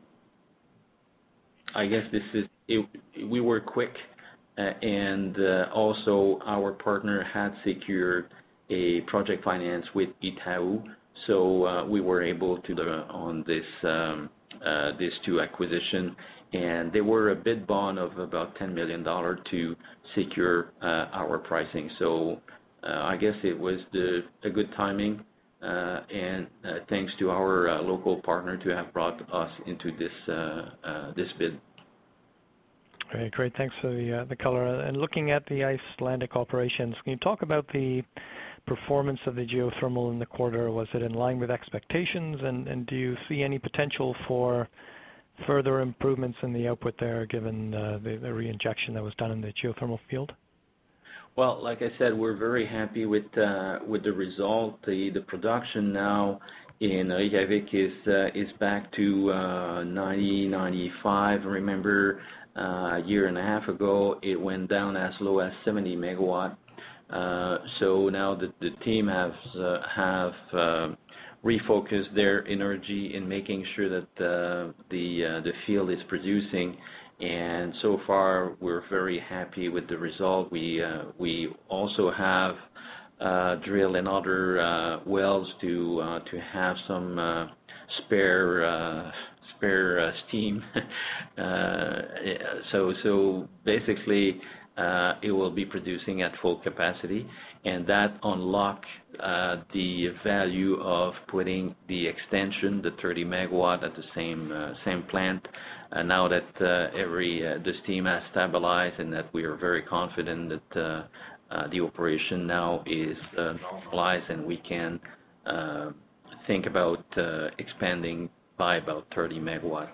I guess this is it, we were quick, uh, and uh, also our partner had secured a project finance with Itaú. So uh, we were able to uh, on this um, uh, these two acquisition, and they were a bid bond of about ten million dollars to secure uh, our pricing. So uh, I guess it was the a good timing, uh, and uh, thanks to our uh, local partner to have brought us into this uh, uh, this bid. Great, great. Thanks for the uh, the color. And looking at the Icelandic operations, can you talk about the performance of the geothermal in the quarter? Was it in line with expectations, and, and do you see any potential for further improvements in the output there given uh, the, the reinjection that was done in the geothermal field? Well, like I said, we're very happy with uh, with the result. The the production now in Reykjavik is uh, is back to uh, ninety, ninety-five. Remember, uh, a year and a half ago, it went down as low as seventy megawatt. Uh, so now the, the team has uh, have uh, refocused their energy in making sure that uh, the uh, the field is producing, and so far we're very happy with the result. We uh, we also have uh, drilled another uh, wells to uh, to have some uh, spare uh, spare uh, steam. uh, so so basically. Uh, it will be producing at full capacity, and that unlock uh, the value of putting the extension, the thirty megawatt, at the same uh, same plant. Uh, now that uh, every uh, the steam has stabilized, and that we are very confident that uh, uh, the operation now is uh, normalized, and we can uh, think about uh, expanding by about thirty megawatt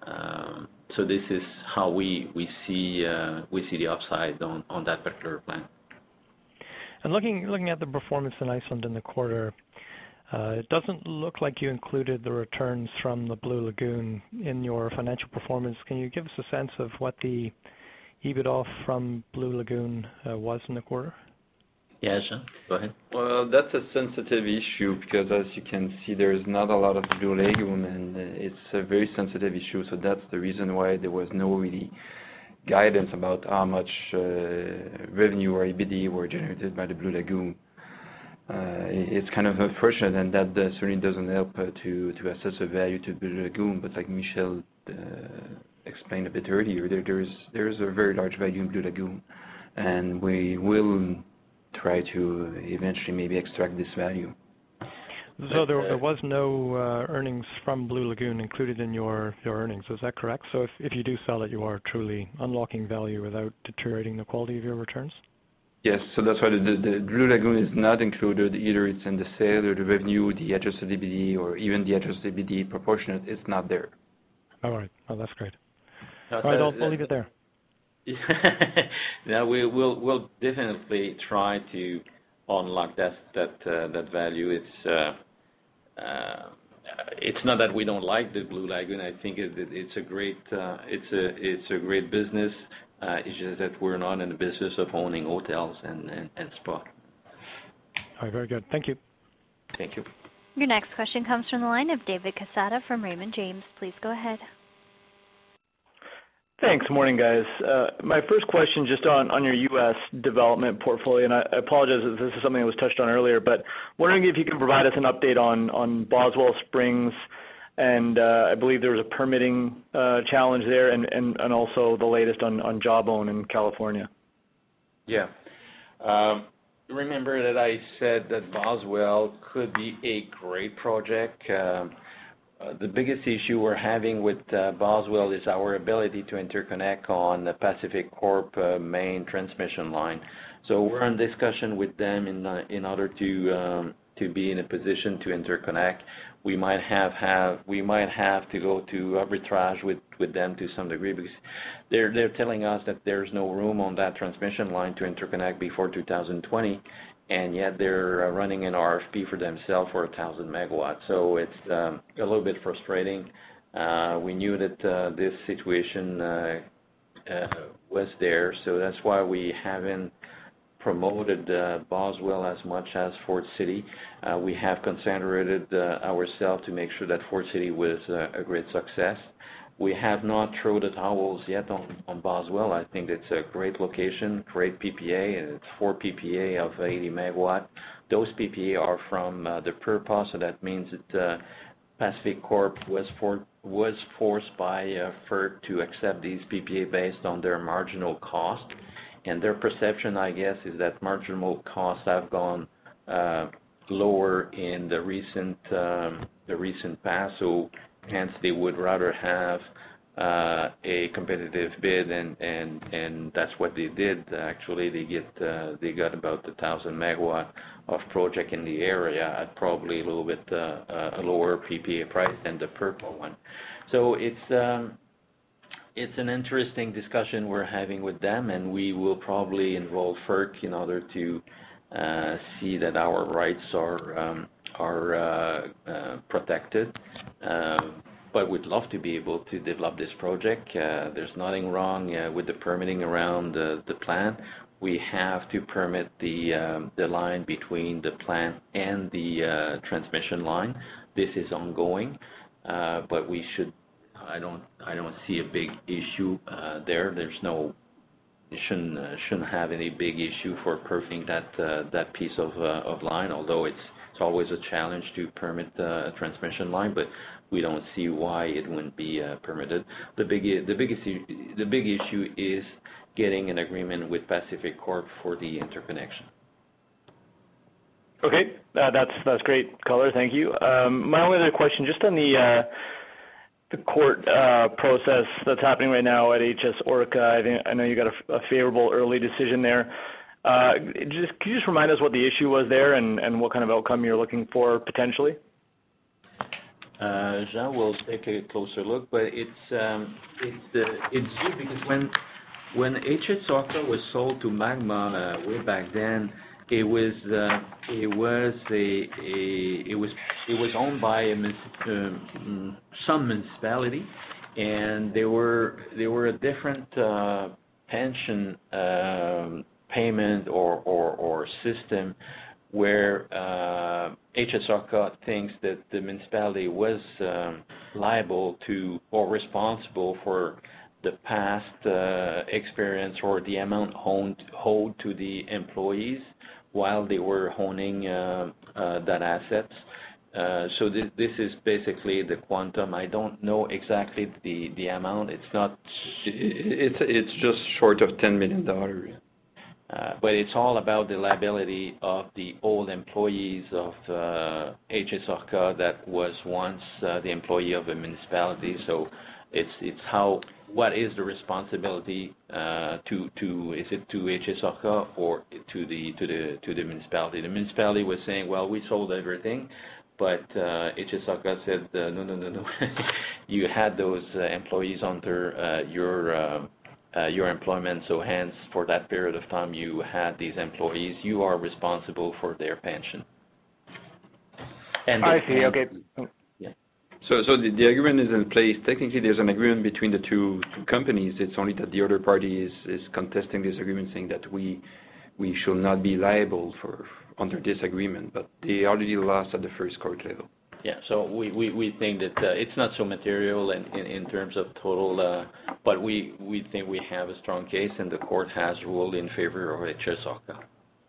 Um, so this is how we we see uh, we see the upside on, on that particular plan. And looking looking at the performance in Iceland in the quarter, uh, it doesn't look like you included the returns from the Blue Lagoon in your financial performance. Can you give us a sense of what the EBITDA from Blue Lagoon uh, was in the quarter? Yeah, Jean, go ahead. Well, that's a sensitive issue because, as you can see, there's not a lot of Blue Lagoon, and uh, it's a very sensitive issue. So that's the reason why there was no really guidance about how much uh, revenue or EBITDA were generated by the Blue Lagoon. Uh, it's kind of unfortunate, and that uh, certainly doesn't help uh, to to assess the value to Blue Lagoon. But like Michel uh, explained a bit earlier, there, there's there's a very large value in Blue Lagoon, and we will try to eventually maybe extract this value. So there, there was no uh, earnings from Blue Lagoon included in your, your earnings, is that correct? So if, if you do sell it, you are truly unlocking value without deteriorating the quality of your returns? Yes, so that's why the, the, the Blue Lagoon is not included. Either it's in the sale or the revenue, the adjusted EBITDA, or even the adjusted EBITDA proportionate. It's not there. All right. Oh, that's great. No, All right, I'll, I'll leave it there. Yeah, we will we'll definitely try to unlock that that uh, that value. It's uh, uh, it's not that we don't like the Blue Lagoon. I think it, it, it's a great uh, it's a it's a great business. Uh, it's just that we're not in the business of owning hotels and, and, and spa. All right, very good. Thank you. Thank you. Your next question comes from the line of David Casada from Raymond James. Please go ahead. Thanks. Morning, guys. Uh, my first question just on, on your U S development portfolio, and I apologize if this is something that was touched on earlier, but wondering if you can provide us an update on, on Boswell Springs, and uh, I believe there was a permitting uh, challenge there, and, and, and also the latest on, on Jawbone in California. Yeah. Um, remember that I said that Boswell could be a great project. Um, Uh, the biggest issue we're having with uh, Boswell is our ability to interconnect on the Pacific Corp uh, main transmission line. So we're in discussion with them in uh, in order to um, to be in a position to interconnect. We might have, have we might have to go to arbitrage with, with them to some degree, because they're they're telling us that there's no room on that transmission line to interconnect before two thousand twenty. And yet they're uh, running an R F P for themselves for one thousand megawatts. So it's um, a little bit frustrating. Uh, we knew that uh, this situation uh, uh, was there, so that's why we haven't promoted uh, Boswell as much as Fort City. Uh, we have concentrated uh, ourselves to make sure that Fort City was uh, a great success. We have not thrown the towels yet on, on Boswell. I think it's a great location, great P P A, and it's four P P A of eighty megawatt. Those P P A are from uh, the P R P A, so that means that uh, Pacific Corp was for, was forced by uh, F E R C to accept these P P A based on their marginal cost. And their perception, I guess, is that marginal costs have gone uh, lower in the recent um, the recent past, so hence they would rather have uh, a competitive bid, and, and, and that's what they did. Actually, they get uh, they got about a thousand megawatt of project in the area at probably a little bit uh, a lower P P A price than the P R P A one. So it's um, it's an interesting discussion we're having with them, and we will probably involve F E R C in order to uh, see that our rights are um, are uh, uh, protected. Um, but we'd love to be able to develop this project. Uh, there's nothing wrong uh, with the permitting around uh, the plant. We have to permit the um, the line between the plant and the uh, transmission line. This is ongoing, uh, but we should. I don't. I don't see a big issue uh, there. There's no. You shouldn't uh, shouldn't have any big issue for permitting that uh, that piece of uh, of line. Although it's it's always a challenge to permit uh, a transmission line, but we don't see why it wouldn't be uh, permitted. The big the biggest the big issue is getting an agreement with Pacific Corp for the interconnection. Okay, uh, that's that's great color. Thank you. Um, my only other question, just on the uh, the court uh, process that's happening right now at H S Orca. I think I know you got a, a favorable early decision there. Uh, just could you just remind us what the issue was there, and, and what kind of outcome you're looking for potentially? Uh, Jean will take a closer look, but it's um, it's uh, it's due because when when H S Orca was sold to Magma uh, way back then, it was uh, it was a, a it was it was owned by a um, some municipality, and there were there were a different uh, pension um, payment or, or or system where uh, H S Orca thinks that the municipality was um, liable to or responsible for the past uh, experience or the amount owed, owed to the employees while they were owning uh, uh, that assets. Uh, so this, this is basically the quantum. I don't know exactly the, the amount. It's not. It's it's just short of ten million dollars. Uh, but it's all about the liability of the old employees of uh, H S Orca that was once uh, the employee of a municipality. So it's it's how what is the responsibility uh, to to is it to H S Orca or to the to the to the municipality? The municipality was saying, well, we sold everything, but uh, H S Orca said, uh, no, no, no, no. You had those uh, employees under uh, your uh, uh, your employment, so hence for that period of time you had these employees. You are responsible for their pension. And I see. Okay. Yeah. So, so the, the agreement is in place. Technically, there's an agreement between the two, two companies. It's only that the other party is, is contesting this agreement, saying that we we shall not be liable for under this agreement. But they already lost at the first court level. Yeah. So we, we, we think that uh, it's not so material in, in, in terms of total, uh, but we, we think we have a strong case, and the court has ruled in favor of H S Orca.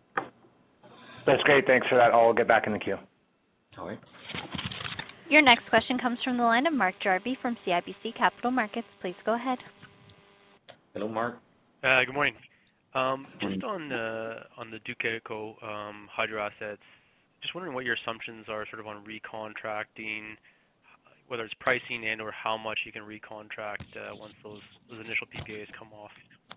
That's great. Thanks for that. I'll get back in the queue. All right. Your next question comes from the line of Mark Jarvi from C I B C Capital Markets. Please go ahead. Hello, Mark. Uh, good morning. Um, just on the on the Duquetico um, hydro assets, just wondering what your assumptions are sort of on recontracting, whether it's pricing and or how much you can recontract uh, once those, those initial P P As come off.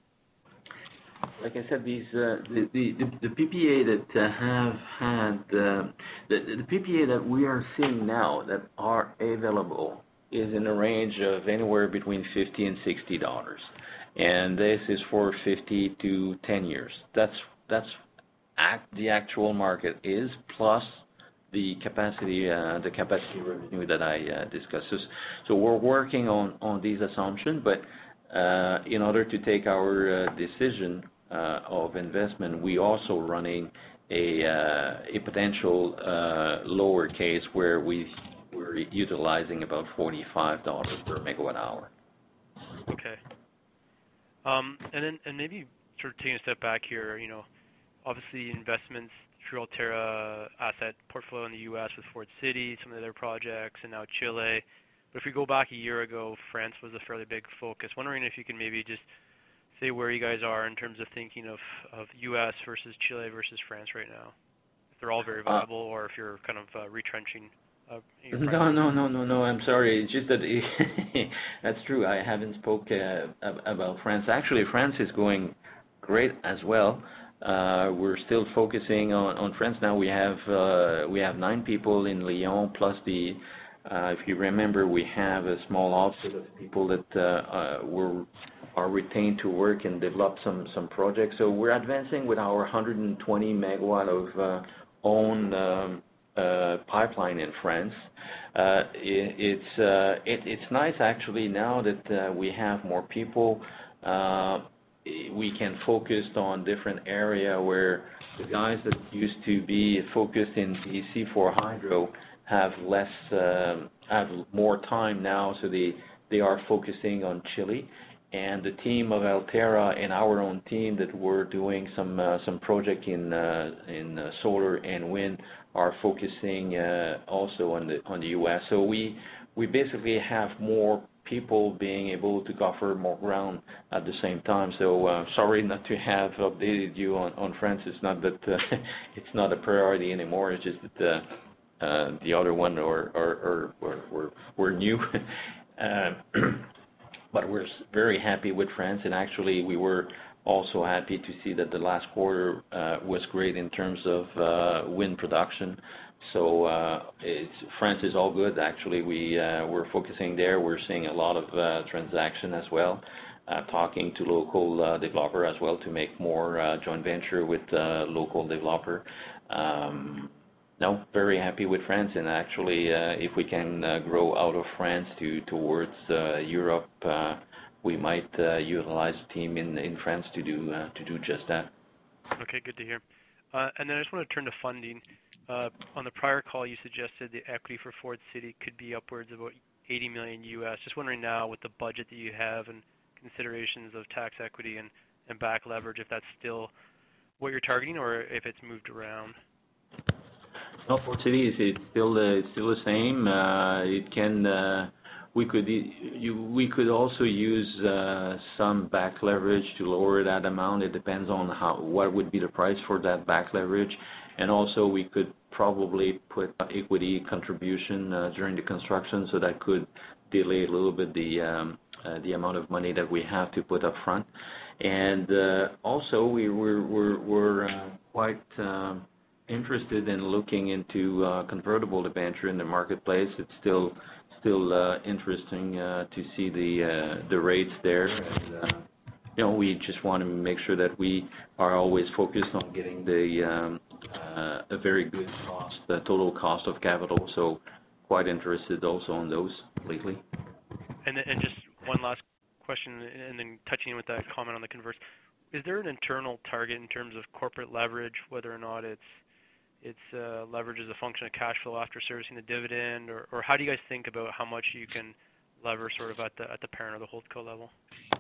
Like I said, these uh, the, the the P P A that uh, have had uh, the the P P A that we are seeing now that are available is in a range of anywhere between fifty and sixty dollars, and this is for fifty to ten years. That's that's act the actual market is plus the capacity uh, the capacity revenue that I uh, discussed. So, so we're working on on these assumptions, but uh, in order to take our uh, decision uh, of investment, we also running a uh, a potential uh, lower case where we we're utilizing about forty-five dollars per megawatt hour. Okay. Um, and then and maybe sort of taking a step back here, you know, obviously investments through Altera asset portfolio in the U S with Ford City, some of the other projects, and now Chile. But if we go back a year ago, France was a fairly big focus. Wondering if you can maybe just say where you guys are in terms of thinking of, of U S versus Chile versus France right now. If they're all very viable, uh, or if you're kind of uh, retrenching. Uh, no, no, no, no, no. I'm sorry. It's just that it, that's true. I haven't spoke uh, about France. Actually, France is going great as well. Uh, we're still focusing on, on France now. We have uh, we have nine people in Lyon, plus the uh, if you remember, we have a small offset of people that uh, uh, were are retained to work and develop some some projects. So we're advancing with our one hundred twenty megawatt of uh, own um, uh, pipeline in France. Uh, it, it's uh, it, it's nice actually now that uh, we have more people. Uh, we can focus on different area where the guys that used to be focused in D C for hydro have less, um, have more time now, so they, they are focusing on Chile. And the team of Altera and our own team that we're doing some uh, some project in uh, in uh, solar and wind are focusing uh, also on the on the U S. So we we basically have more people being able to cover more ground at the same time. So uh, sorry not to have updated you on, on France. It's not that uh, it's not a priority anymore. It's just that uh, uh, the other one or or, or, or we're, we're new. uh, but we're very happy with France, and actually we were also happy to see that the last quarter uh, was great in terms of uh, wind production. So uh, it's France is all good. Actually, we uh, we're focusing there. We're seeing a lot of uh, transaction as well. Uh, talking to local uh, developer as well to make more uh, joint venture with uh, local developer. Um, no, very happy with France, and actually, uh, if we can uh, grow out of France to towards uh, Europe, uh, we might uh, utilize a team in in France to do uh, to do just that. Okay, good to hear. Uh, and then I just want to turn to funding. Uh, on the prior call, you suggested the equity for Ford City could be upwards of about eighty million U S. Just wondering now, with the budget that you have and considerations of tax equity and, and back leverage, if that's still what you're targeting or if it's moved around. No, Ford City is it's still uh, it's still the same. Uh, it can uh, we could you we could also use uh, some back leverage to lower that amount. It depends on how what would be the price for that back leverage, and also we could probably put equity contribution uh, during the construction, so that could delay a little bit the um, uh, the amount of money that we have to put up front. And uh, also we we're we're, we're uh, quite um, interested in looking into uh, convertible debenture in the marketplace. It's still still uh, interesting uh, to see the uh, the rates there. And, uh, you know, we just want to make sure that we are always focused on getting the um, uh, a very good cost, the total cost of capital. So quite interested also on those lately. And then, and just one last question, and then touching with that comment on the converts. Is there an internal target in terms of corporate leverage, whether or not it's It's uh, leverage as a function of cash flow after servicing the dividend, or, or how do you guys think about how much you can lever sort of at the at the parent or the holdco level?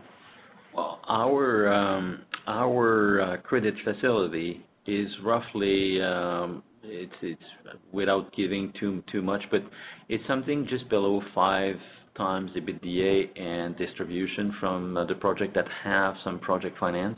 Well, our um, our uh, credit facility is roughly um, it's it's without giving too too much, but it's something just below five times EBITDA and distribution from uh, the project that have some project finance.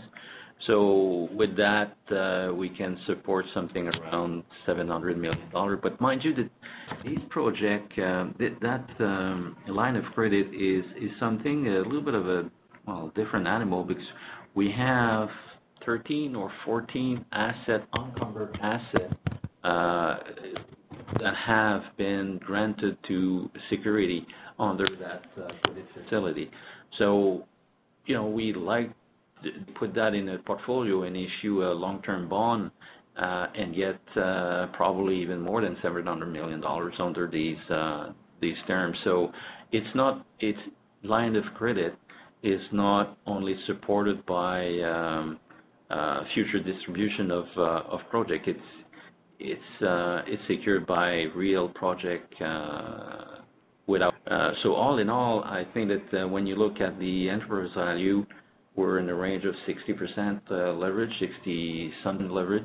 So with that, uh, we can support something around seven hundred million dollars. But mind you, that these project, um, th- that um, line of credit is, is something, a little bit of a well different animal, because we have thirteen or fourteen asset, unencumbered asset uh, that have been granted to security under that uh, credit facility. So, you know, we like put that in a portfolio and issue a long-term bond uh, and get uh, probably even more than seven hundred million dollars under these uh, these terms. So it's not its line of credit is not only supported by um, uh, future distribution of uh, of project. It's it's uh, it's secured by real project uh, without. Uh, so all in all, I think that uh, when you look at the enterprise value, we're in the range of sixty percent uh, leverage, sixty something leverage.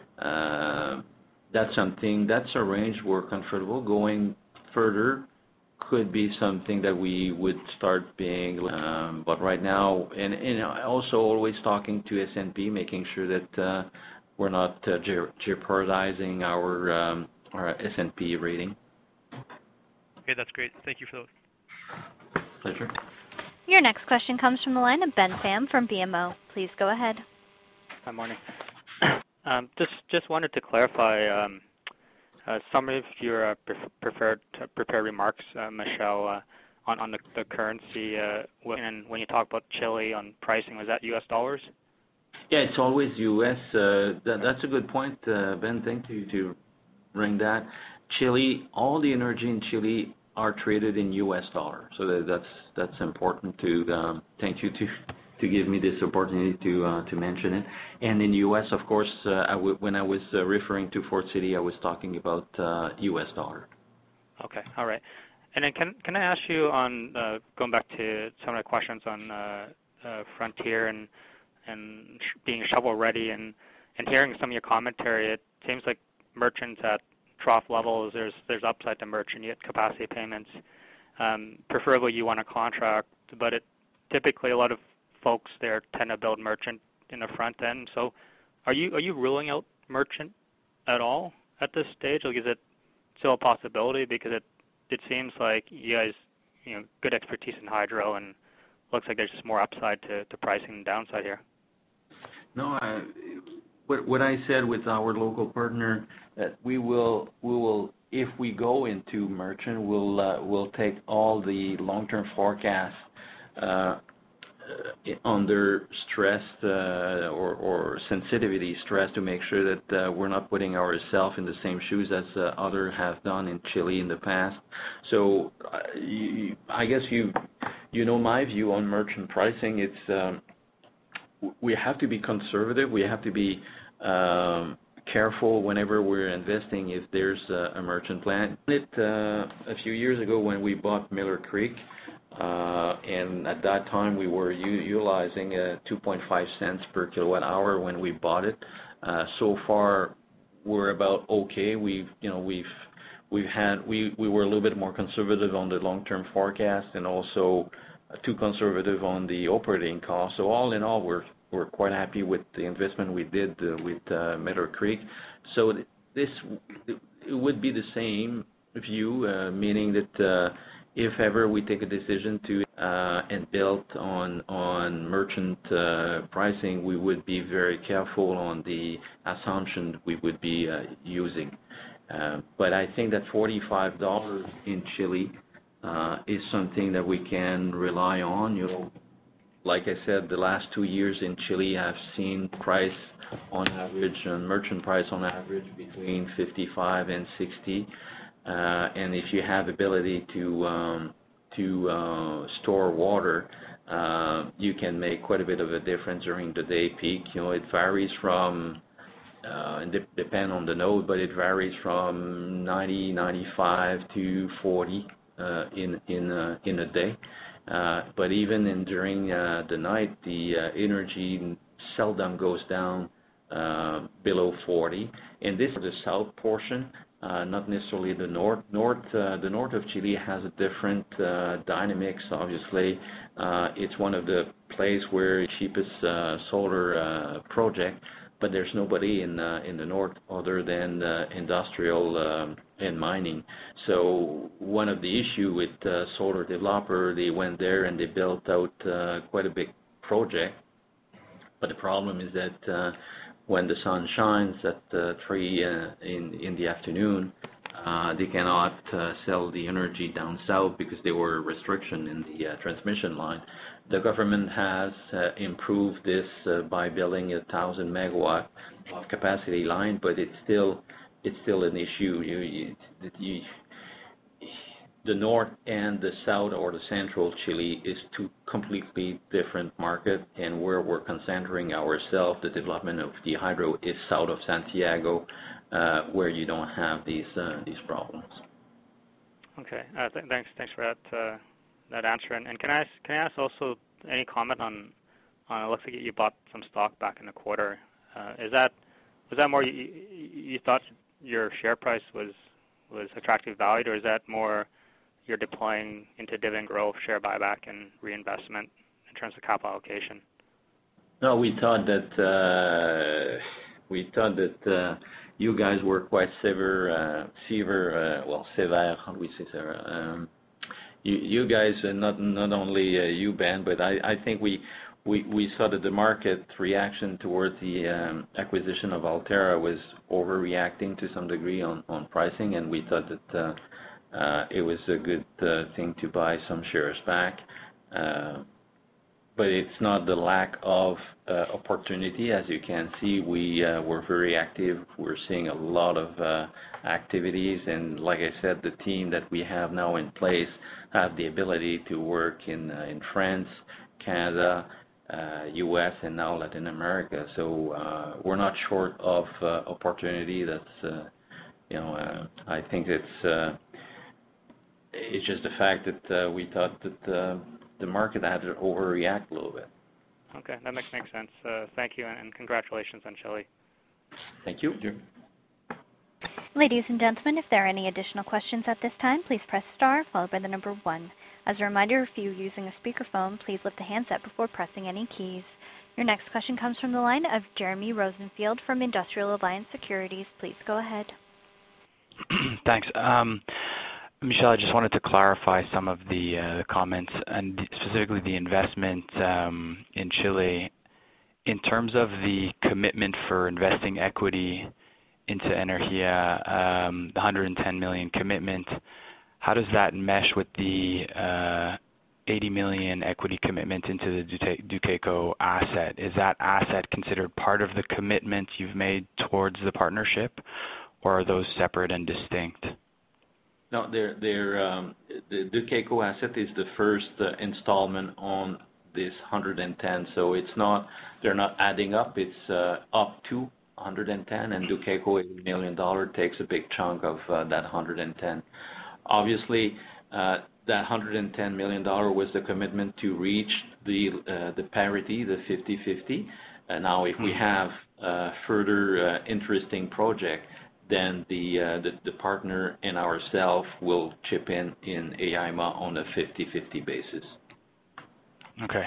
Uh, that's something, that's a range we're comfortable. Going further could be something that we would start being, um, but right now, and, and also always talking to S and P, making sure that uh, we're not uh, je- jeopardizing our, um, our S and P rating. Okay, that's great. Thank you for those. Pleasure. Your next question comes from the line of Ben Pham from B M O. Please go ahead. Good morning. Um, just just wanted to clarify um, uh, some of your uh, pre- preferred uh, prepared remarks, uh, Michelle, uh, on on the, the currency. Uh, when, and when you talk about Chile on pricing, was that U S dollars? Yeah, it's always U S. Uh, that, that's a good point, uh, Ben. Thank you to bring that. Chile, all the energy in Chile are traded in U S dollar, so that, that's that's important to um, thank you to to give me this opportunity to uh, to mention it. And in U S, of course, uh, I w- when I was uh, referring to Ford City, I was talking about uh, U S dollar. Okay, all right. And then can can I ask you on uh, going back to some of the questions on uh, uh, Frontier and and sh- being shovel ready and and hearing some of your commentary, it seems like merchants at trough levels, there's there's upside to merchant, you get capacity payments. Um, preferably you want a contract, but it typically a lot of folks there tend to build merchant in the front end. So are you are you ruling out merchant at all at this stage? Like, is it still a possibility? Because it it seems like you guys, you know, good expertise in hydro, and looks like there's just more upside to, to pricing and downside here. No, I, what what I said with our local partner, that we will we will if we go into merchant, we'll uh, we'll take all the long-term forecasts uh, under stress uh, or, or sensitivity stress to make sure that uh, we're not putting ourselves in the same shoes as uh, others have done in Chile in the past. So uh, you, I guess you you know my view on merchant pricing. It's um, we have to be conservative. We have to be um, careful whenever we're investing if there's a, a merchant plant. It, uh, a few years ago when we bought Miller Creek, uh, and at that time we were u- utilizing uh, two point five cents per kilowatt hour when we bought it. Uh, so far, we're about okay. We've, you know, we've we've had we, we were a little bit more conservative on the long-term forecast and also uh, too conservative on the operating cost. So all in all, we're We're quite happy with the investment we did uh, with uh, Miller Creek. So th- this it would be the same view, uh, meaning that uh, if ever we take a decision to uh, and build on on merchant uh, pricing, we would be very careful on the assumption we would be uh, using. Uh, but I think that forty-five dollars in Chile uh, is something that we can rely on. You know. Like I said, the last two years in Chile, I've seen price on average, and merchant price on average between fifty-five and sixty. Uh, and if you have ability to um, to uh, store water, uh, you can make quite a bit of a difference during the day peak. You know, it varies from, uh, and de- depend on the node, but it varies from ninety, ninety-five to forty uh, in in uh, in a day. Uh, but even in during uh, the night, the uh, energy seldom goes down uh, below forty. And this is the south portion, uh, not necessarily the north. North, uh, the north of Chile has a different uh, dynamics. Obviously, uh, it's one of the places where cheapest uh, solar uh, project, but there's nobody in uh, in the north other than uh, industrial um, and mining. So one of the issue with uh, solar developer, they went there and they built out uh, quite a big project. But the problem is that uh, when the sun shines at uh, three uh, in in the afternoon, uh, they cannot uh, sell the energy down south because there were restriction in the uh, transmission line. The government has uh, improved this uh, by building a thousand megawatt of capacity line, but it's still it's still an issue. You, you, you, the north and the south or the central Chile is two completely different markets, and where we're concentrating ourselves, the development of the hydro is south of Santiago, uh, where you don't have these uh, these problems. Okay, uh, th- thanks thanks for that uh, that answer. And, and can I ask, can I ask also any comment on on it looks like you bought some stock back in the quarter. Uh, is that was that more you, you thought your share price was was attractively valued, or is that more you're deploying into dividend growth, share buyback, and reinvestment in terms of capital allocation? No, we thought that uh, we thought that uh, you guys were quite severe, uh, severe, uh, well, sévère. How do we say sévère? Um, you, you guys, uh, not not only uh, you, Ben, but I, I think we, we we saw that the market reaction towards the um, acquisition of Altera was overreacting to some degree on, on pricing, and we thought that uh, uh, it was a good uh, thing to buy some shares back. Uh, but it's not the lack of uh, opportunity. As you can see, we uh, were very active. We're seeing a lot of uh, activities, and like I said, the team that we have now in place have the ability to work in uh, in France, Canada, uh, U S, and now Latin America. So uh, we're not short of uh, opportunity. That's uh, you know, uh, I think it's uh, it's just the fact that uh, we thought that uh, the market had to overreact a little bit. Okay, that makes, makes sense. Uh, thank you, and, and congratulations on Chile. Thank you. Thank you. Ladies and gentlemen, if there are any additional questions at this time, please press star followed by the number one. As a reminder, if you're using a speakerphone, please lift the handset before pressing any keys. Your next question comes from the line of Jeremy Rosenfield from Industrial Alliance Securities. Please go ahead. Thanks. Um, Michel, I just wanted to clarify some of the, uh, the comments, and specifically the investment um, in Chile. In terms of the commitment for investing equity into Energia, um, the one hundred ten million commitment, how does that mesh with the uh, eighty million equity commitment into the Duqueco asset? Is that asset considered part of the commitment you've made towards the partnership, or are those separate and distinct? No, they're, they're, um, the Duqueco asset is the first uh, installment on this one hundred ten, so it's not, they're not adding up, it's uh, up to one hundred ten, and Duqueco eighty million dollars takes a big chunk of uh, that one hundred ten. Obviously, uh, that one hundred ten million dollars was the commitment to reach the uh, the parity, the fifty fifty. Uh, now, if we have uh, further uh, interesting project, then the, uh, the the partner and ourselves will chip in in A I M A on a fifty fifty basis. Okay.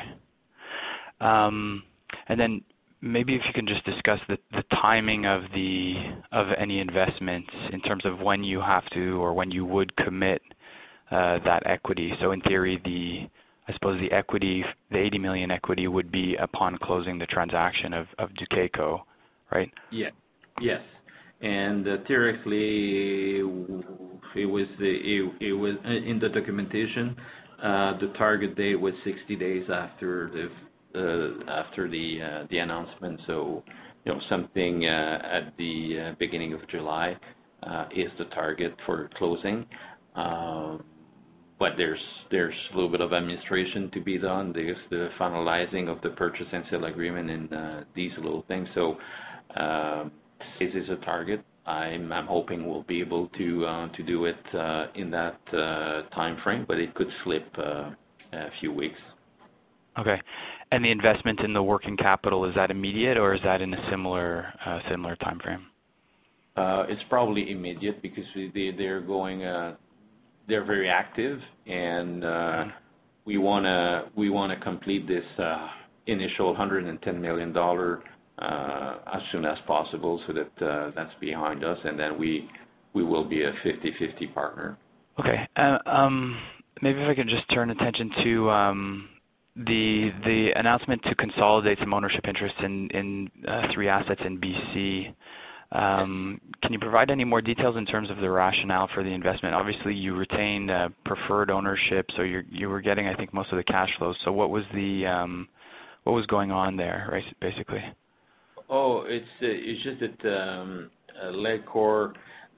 Um, and then maybe if you can just discuss the, the timing of the of any investments in terms of when you have to or when you would commit uh, that equity. So in theory, the I suppose the equity, the eighty million equity, would be upon closing the transaction of of Duqueco, right? Yeah. Yes. And uh, theoretically, it was the it, it was in the documentation. Uh, the target date was sixty days after the uh, after the uh, the announcement. So, you know, something uh, at the uh, beginning of July uh, is the target for closing. Uh, but there's there's a little bit of administration to be done. There's the finalizing of the purchase and sale agreement and uh, these little things. So, uh, this is a target. I'm, I'm hoping we'll be able to uh, to do it uh, in that uh, time frame, but it could slip uh, a few weeks. Okay. And the investment in the working capital, is that immediate or is that in a similar uh, similar time frame? Uh, it's probably immediate because they they're going uh, they're very active, and uh, mm-hmm. we wanna we wanna complete this uh, initial one hundred ten million dollars. Uh, as soon as possible, so that uh, that's behind us, and then we we will be a fifty fifty partner. Okay. Uh, um, maybe if I could just turn attention to um, the the announcement to consolidate some ownership interests in in uh, three assets in B C. Um, can you provide any more details in terms of the rationale for the investment? Obviously, you retained uh, preferred ownership, so you you were getting, I think, most of the cash flows. So what was the um, what was going on there, right? Basically. Oh, it's uh, it's just that um, uh, Ledcor,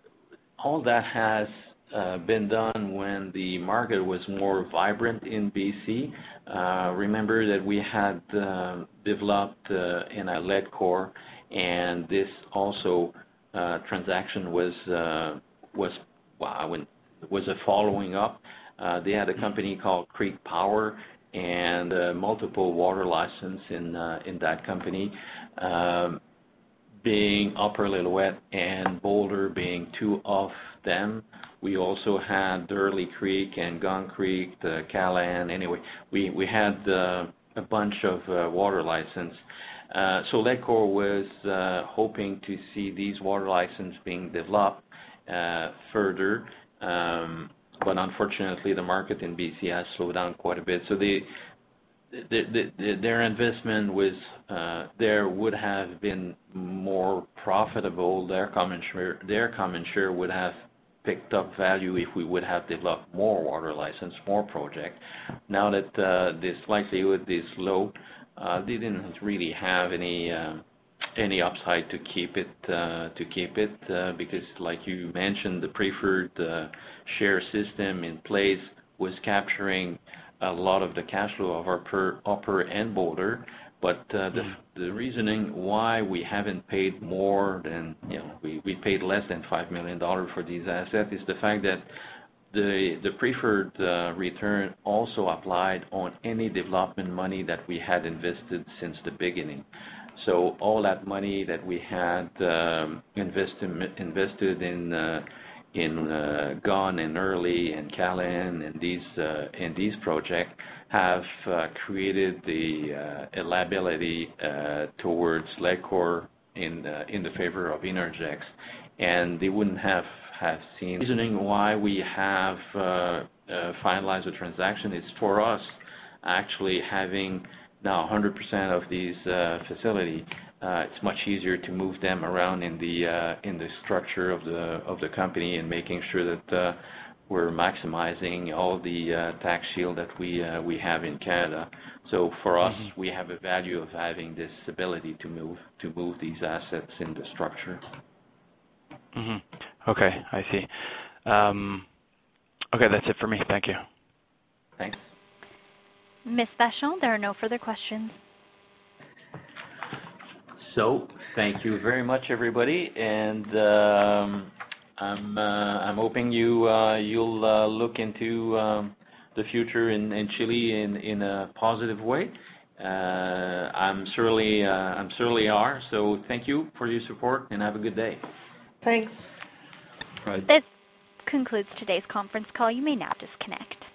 all that has uh, been done when the market was more vibrant in B C. Uh, remember that we had uh, developed uh, in a Ledcor, and this also uh, transaction was uh, was wow, was a following up. Uh, they had a company called Creek Power and uh, multiple water license in uh, in that company. Um, being Upper Lillooet and Boulder being two of them. We also had Durley Creek and Gong Creek, the Callahan. Anyway, we, we had uh, a bunch of uh, water license. Uh, so Ledcor was uh, hoping to see these water licenses being developed uh, further, um, but unfortunately the market in B C has slowed down quite a bit. So they The, the, the, their investment was uh, there would have been more profitable. Their common share, their common share would have picked up value if we would have developed more water license, more project. Now that uh, this likelihood is low, uh, they didn't really have any uh, any upside to keep it uh, to keep it uh, because, like you mentioned, the preferred uh, share system in place was capturing a lot of the cash flow of our per Upper and Boulder, but uh, the the reasoning why we haven't paid more than, you know, we, we paid less than five million dollars for these assets is the fact that the the preferred uh, return also applied on any development money that we had invested since the beginning. So all that money that we had um, invested invested in uh, in uh, Gone and Early and Callahan and these uh, and these projects have uh, created the uh, a liability uh, towards Ledcor in uh, in the favor of Innergex, and they wouldn't have have seen. Reasoning why we have uh, uh, finalized the transaction is for us actually having now one hundred percent of these uh, facility uh, it's much easier to move them around in the uh, in the structure of the of the company and making sure that uh, we're maximizing all the uh, tax shield that we uh, we have in Canada. So for us, mm-hmm. we have a value of having this ability to move to move these assets in the structure. Mm-hmm. Okay, I see. Um, okay, that's it for me. Thank you. Thanks. Miz Vachon, there are no further questions. So thank you very much, everybody, and um, I'm uh, I'm hoping you uh, you'll uh, look into um, the future in, in Chile in, in a positive way. Uh, I'm certainly uh, I'm certainly are. So thank you for your support and have a good day. Thanks. Right. This concludes today's conference call. You may now disconnect.